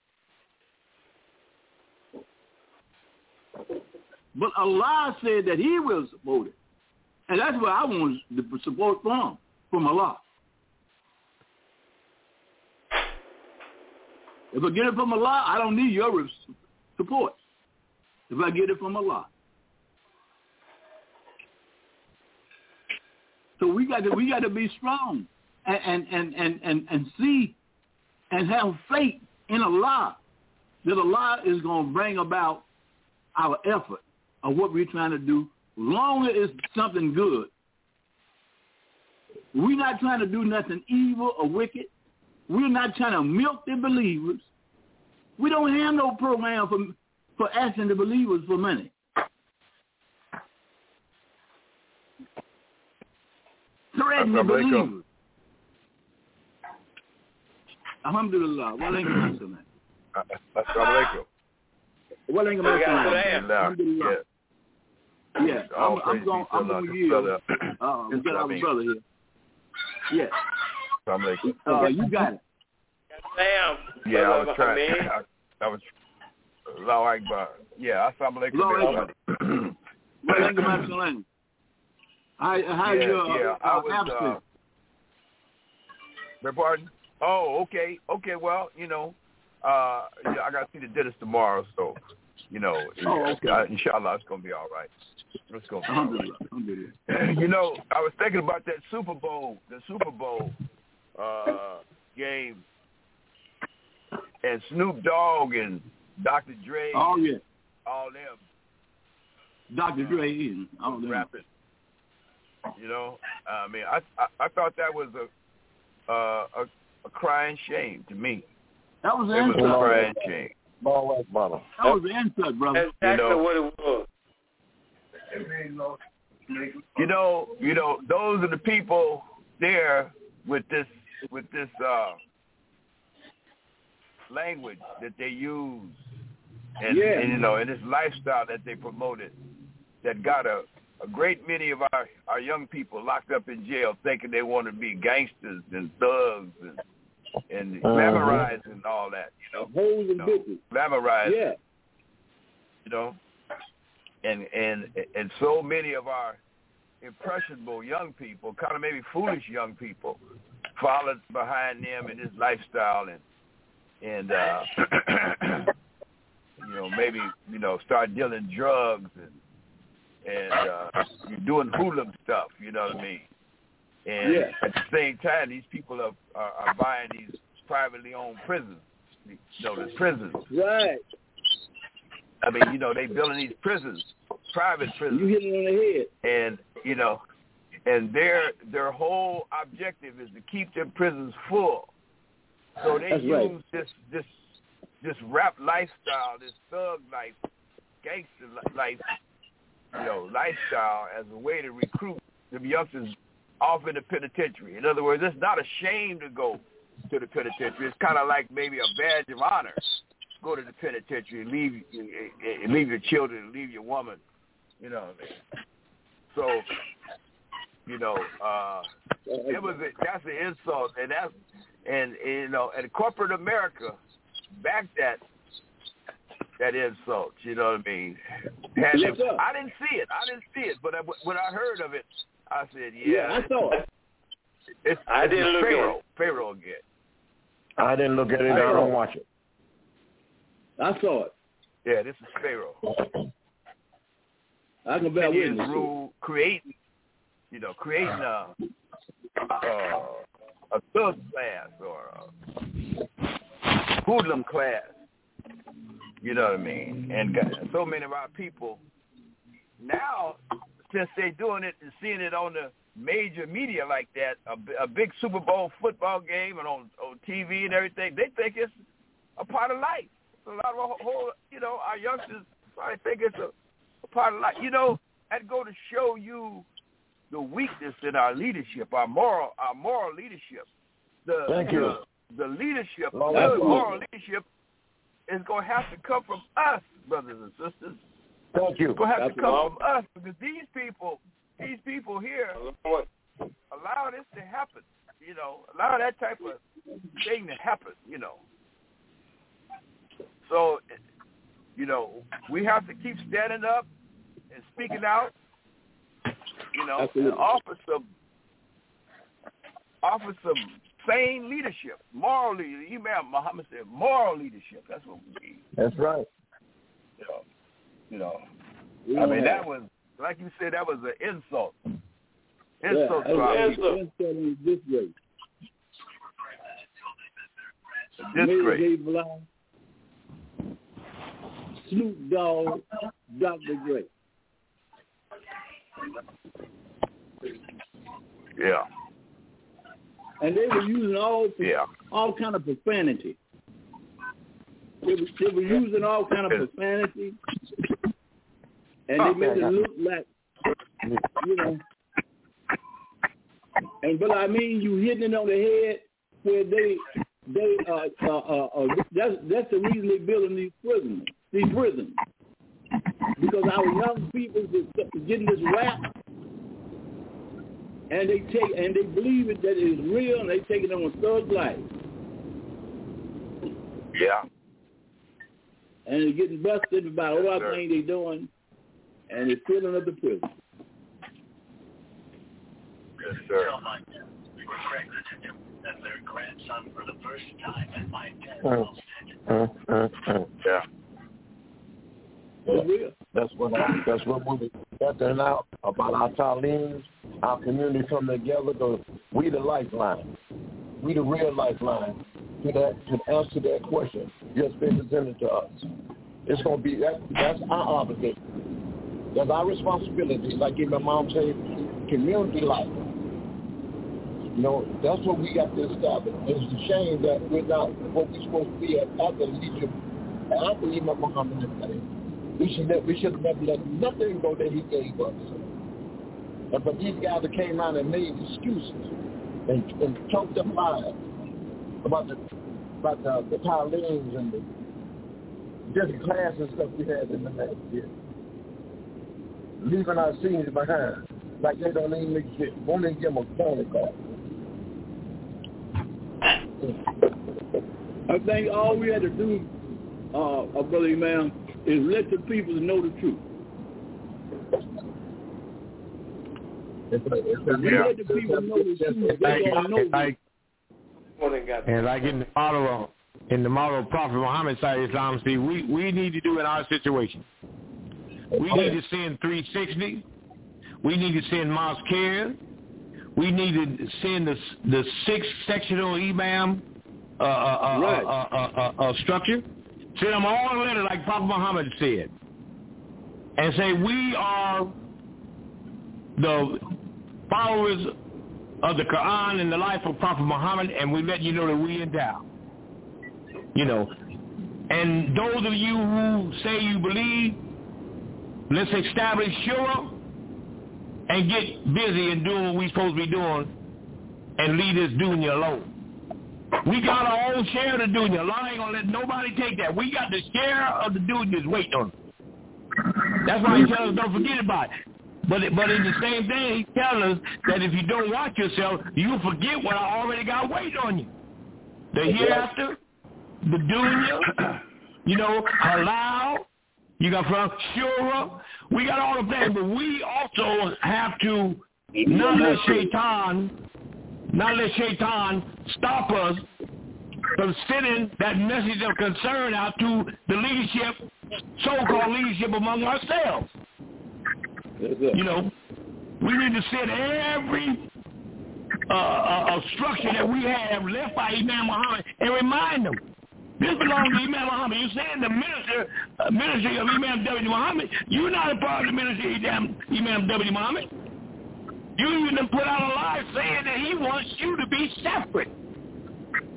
Speaker 5: But Allah said that He will support it, and that's where I want the support from Allah. If I get it from Allah, I don't need your support. If I get it from Allah. So we got to be strong and see and have faith in Allah that Allah is going to bring about our effort of what we're trying to do, long as it's something good. We're not trying to do nothing evil or wicked. We're not trying to milk the believers. We don't have no program for asking the believers for money. Threatening the believers. Alhamdulillah. Assalamu
Speaker 9: alaikum.
Speaker 5: Alhamdulillah. Yeah, I'm going to yield. We got our brother here. Yes. You got it.
Speaker 9: Yeah, I was trying. I was. Allahu Akbar. Yeah, assalamu alaikum.
Speaker 5: How your absence?
Speaker 9: Pardon? Oh, okay. Well, I got to see the dentist tomorrow, so inshallah, it's gonna be all right. It's gonna be all right. I was thinking about that Super Bowl, game, and Snoop Dogg and Dr. Dre.
Speaker 5: Oh yeah.
Speaker 9: All them.
Speaker 5: Dr. Dre and all them.
Speaker 9: Rapping. I thought that was a crying shame to me.
Speaker 5: That was
Speaker 9: a crying shame.
Speaker 5: That was the insult, brother.
Speaker 2: That's exactly what it was.
Speaker 9: Those are the people there with this language that they use, and this lifestyle that they promoted, that got a great many of our young people locked up in jail thinking they want to be gangsters and thugs and glamorizing and all that, glamorizing, and so many of our impressionable young people, kind of maybe foolish young people, followed behind them in this lifestyle and maybe start dealing drugs and doing hooligan stuff, you know what I mean? And at the same time, these people are buying these privately owned prisons, the prisons.
Speaker 5: Right.
Speaker 9: I mean, they building these prisons, private prisons.
Speaker 5: You hit it on the head. And and their whole objective is to keep their prisons full. So they use this rap lifestyle, this thug life, gangster life, lifestyle as a way to recruit the youngsters off in the penitentiary. In other words, it's not a shame to go to the penitentiary. It's kind of like maybe a badge of honor. Go to the penitentiary and leave your children, leave your woman. So, that's an insult, and corporate America backed that insult. You know what I mean? I didn't see it, but when I heard of it, I said,
Speaker 10: I saw it.
Speaker 2: I didn't look at it.
Speaker 9: Pharaoh again.
Speaker 8: I didn't look at it. I don't watch it.
Speaker 10: I saw it.
Speaker 9: Yeah, this is Pharaoh.
Speaker 10: I can bear witness.
Speaker 9: Rule creating a thug class or a hoodlum class. You know what I mean? And so many of our people now, since they're doing it and seeing it on the major media like that, a big Super Bowl football game and on TV and everything, they think it's a part of life. A lot of our youngsters probably think it's a part of life. that go to show you the weakness in our leadership, our moral leadership.
Speaker 8: Thank you.
Speaker 9: The leadership, moral leadership, is going to have to come from us, brothers and sisters.
Speaker 8: Thank you.
Speaker 9: It's going to have to come from us, because these people here allow this to happen. Allow that type of thing to happen. So, we have to keep standing up and speaking out. And offer some sane leadership, moral leadership. Imam Muhammad said moral leadership. That's what we need.
Speaker 8: That's right.
Speaker 9: I mean, that was, like you said, that was an insult. Insult to our people.
Speaker 10: Insult in disgrace.
Speaker 9: Disgrace.
Speaker 10: Snoop Dogg, Dr. Dre.
Speaker 9: Yeah.
Speaker 10: And they were using all kind of profanity. They were using all kind of profanity, and they made it look like, but I mean, you hitting it on the head where that's the reason they're building these prisons. Because our young people is getting this rap, and they believe it that it is real, and they take it on a thug life.
Speaker 9: Yeah.
Speaker 10: And they're getting busted about all the things they're doing, and they're filling up the prison.
Speaker 9: Yes, sir.
Speaker 11: That their grandson for the first time at my dad's
Speaker 9: Yeah.
Speaker 8: That's what we talking out about our Talims, our community coming together, because we the lifeline. We the real lifeline to answer that question just been presented to us. It's gonna be that's our obligation. That's our responsibility. Like my mom said, community life. That's what we got to establish. It's a shame that we're not what we're supposed to be at the leadership after Imam Muhammad and thing. We should have never let nothing go that he gave us. But these guys that came out and made excuses and choked their lives about the Talims and the different classes and stuff we had in the last year. Leaving our seniors behind. Like they won't even give them a phone call.
Speaker 10: I think all we had to do, Brother Imam, is let the people know the truth. If we let the people know the truth, they don't know.
Speaker 3: And like in the model of Prophet Muhammad Sallallahu Alaihi Wasallam, see, we need to do in our situation. We need to send 360. We need to send Mosque Care. We need to send the 6 sectional imam structure. Send them all a letter like Prophet Muhammad said, and say we are the followers of the Quran and the life of Prophet Muhammad, and we let you know that we endow. And those of you who say you believe, let's establish Shura and get busy and doing what we're supposed to be doing and leave this dunya alone. We got our own share of the dunya. Allah ain't going to let nobody take that. We got the share of the dunya waiting on us. That's why he tells us don't forget about it. But in the same thing, he's telling us that if you don't watch yourself, you'll forget what I already got waiting on you. The hereafter, the dunya, halal, you got from Shura. We got all of that, but we also have to not let Shaitan stop us from sending that message of concern out to the leadership, so-called leadership among ourselves. We need to send every structure that we have left by Imam Muhammad and remind them. This belongs to Imam Muhammad. You're saying the ministry of Imam W. Muhammad. You're not a part of the ministry of Imam W. Muhammad. You even put out a lie saying that he wants you to be separate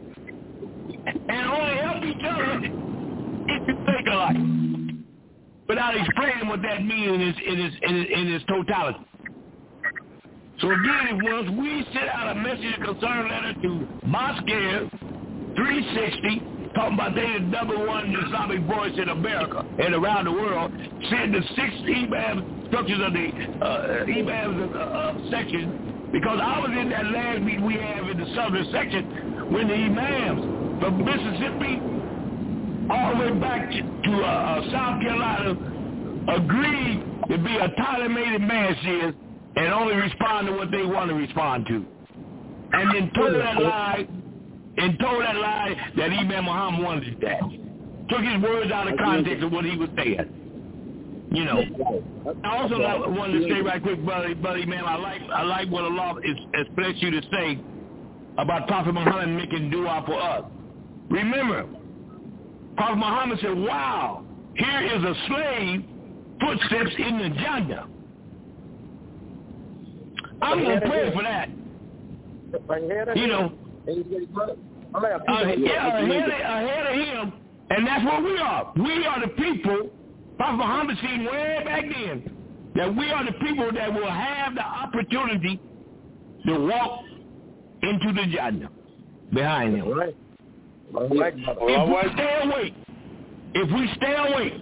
Speaker 3: and only help each other if you think alike.
Speaker 12: without explaining what that means in its totality. So again, once we send out a message of concern letter to Moscow 360, talking about they the number one Islamic voice in America and around the world, send the 6 imam structures of the imams section, because I was in that last meeting we have in the southern section when the imams from Mississippi all the way back to South Carolina agreed to be a tolerated masses and only respond to what they want to respond to. And then told that lie that Imam Muhammad wanted that. Took his words out of context of what he was saying. You know. I also wanted to say right quick, buddy, man, I like what Allah has blessed you to say about Prophet Muhammad making dua for us. Remember, Prophet Muhammad said, wow, here is a slave footsteps in the Jannah. I'm going to pray for that. You know, ahead of him, and that's what we are. We are the people, Prophet Muhammad seen way back then, that we are the people that will have the opportunity to walk into the Jannah behind him. Right. If we stay awake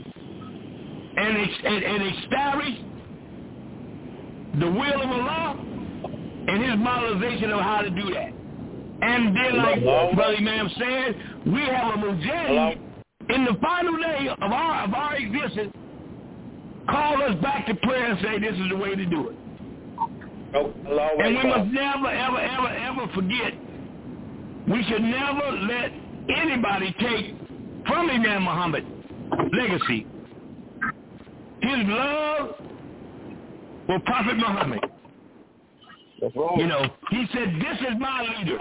Speaker 12: and establish the will of Allah and his modelization of how to do that. And then, like Brother Imam said, we have a mujahid in the final day of our existence call us back to prayer and say this is the way to do it. And we must never, ever, ever, ever forget, we should never let anybody take from Imam Muhammad's legacy his love for Prophet Muhammad. You know, he said, this is my leader.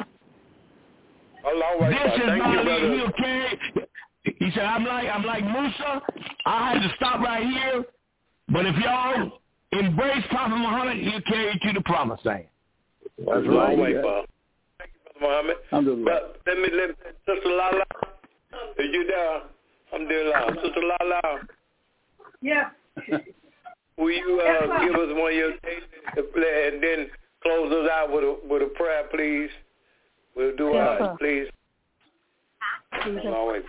Speaker 12: This is my leader. He'll carry. He said, I'm like Musa. I had to stop right here. But if y'all embrace Prophet Muhammad, he'll carry you to the promised land.
Speaker 2: That's right, Bob. Thank you, Brother Muhammad. But let me, Sister Lala, are you there? Alhamdulillah. Sister Lala.
Speaker 7: Yeah.
Speaker 2: Will you give us one of your days to play and then close us out with a prayer, please? We'll do ours, please. Always.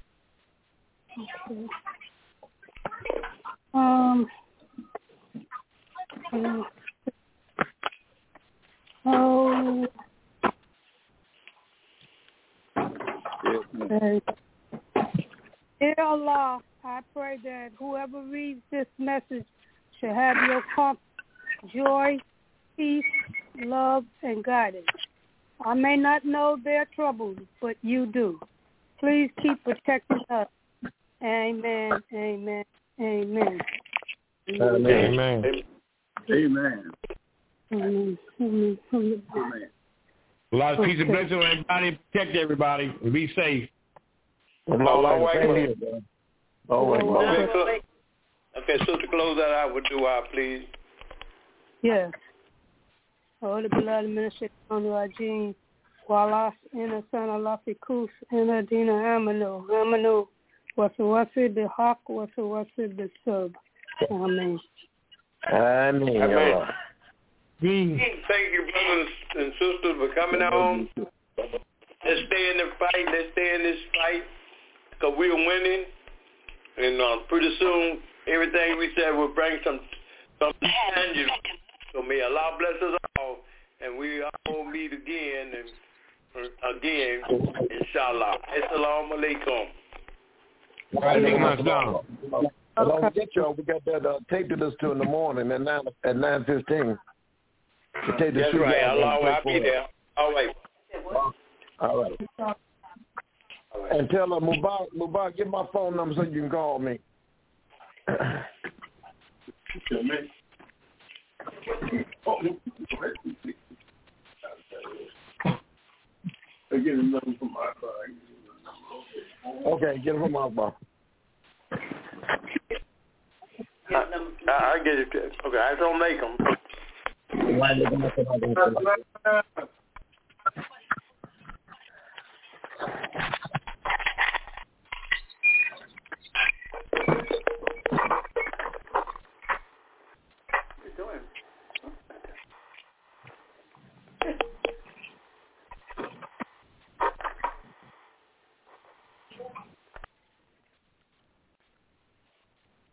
Speaker 7: Dear Allah, I pray that whoever reads this message shall have your comfort, joy, peace, love, and guidance. I may not know their troubles, but you do. Please keep protecting us. Amen, amen, amen.
Speaker 12: Amen.
Speaker 10: Amen.
Speaker 7: Amen. Amen.
Speaker 12: A lot of peace and blessings on everybody. Protect everybody and be safe.
Speaker 2: Okay, Sister, close that out with dua, please.
Speaker 7: Yes. Holy beloved minister on Rajin, Wallace in a son of Lafikus in a Dina Amanu, Wasawasi the Hawk, Wasawasi the Sub. Amen.
Speaker 8: Amen.
Speaker 2: Thank you, brothers and sisters, for coming on. Let's stay in the fight. Let's stay in this fight because we're winning. And pretty soon, everything we said will bring some changes. So may Allah bless us all, and we all meet again, inshallah. Assalamu alaikum.
Speaker 8: Don't forget, y'all, we got that tape to listen to in the morning at 9:15.
Speaker 2: That's right. Allah will be there. All right.
Speaker 8: All right. And tell her, Mubarak, give my phone number so you can call me. Okay, get it from my bar.
Speaker 2: I get it. Okay, I don't make them.
Speaker 4: doing?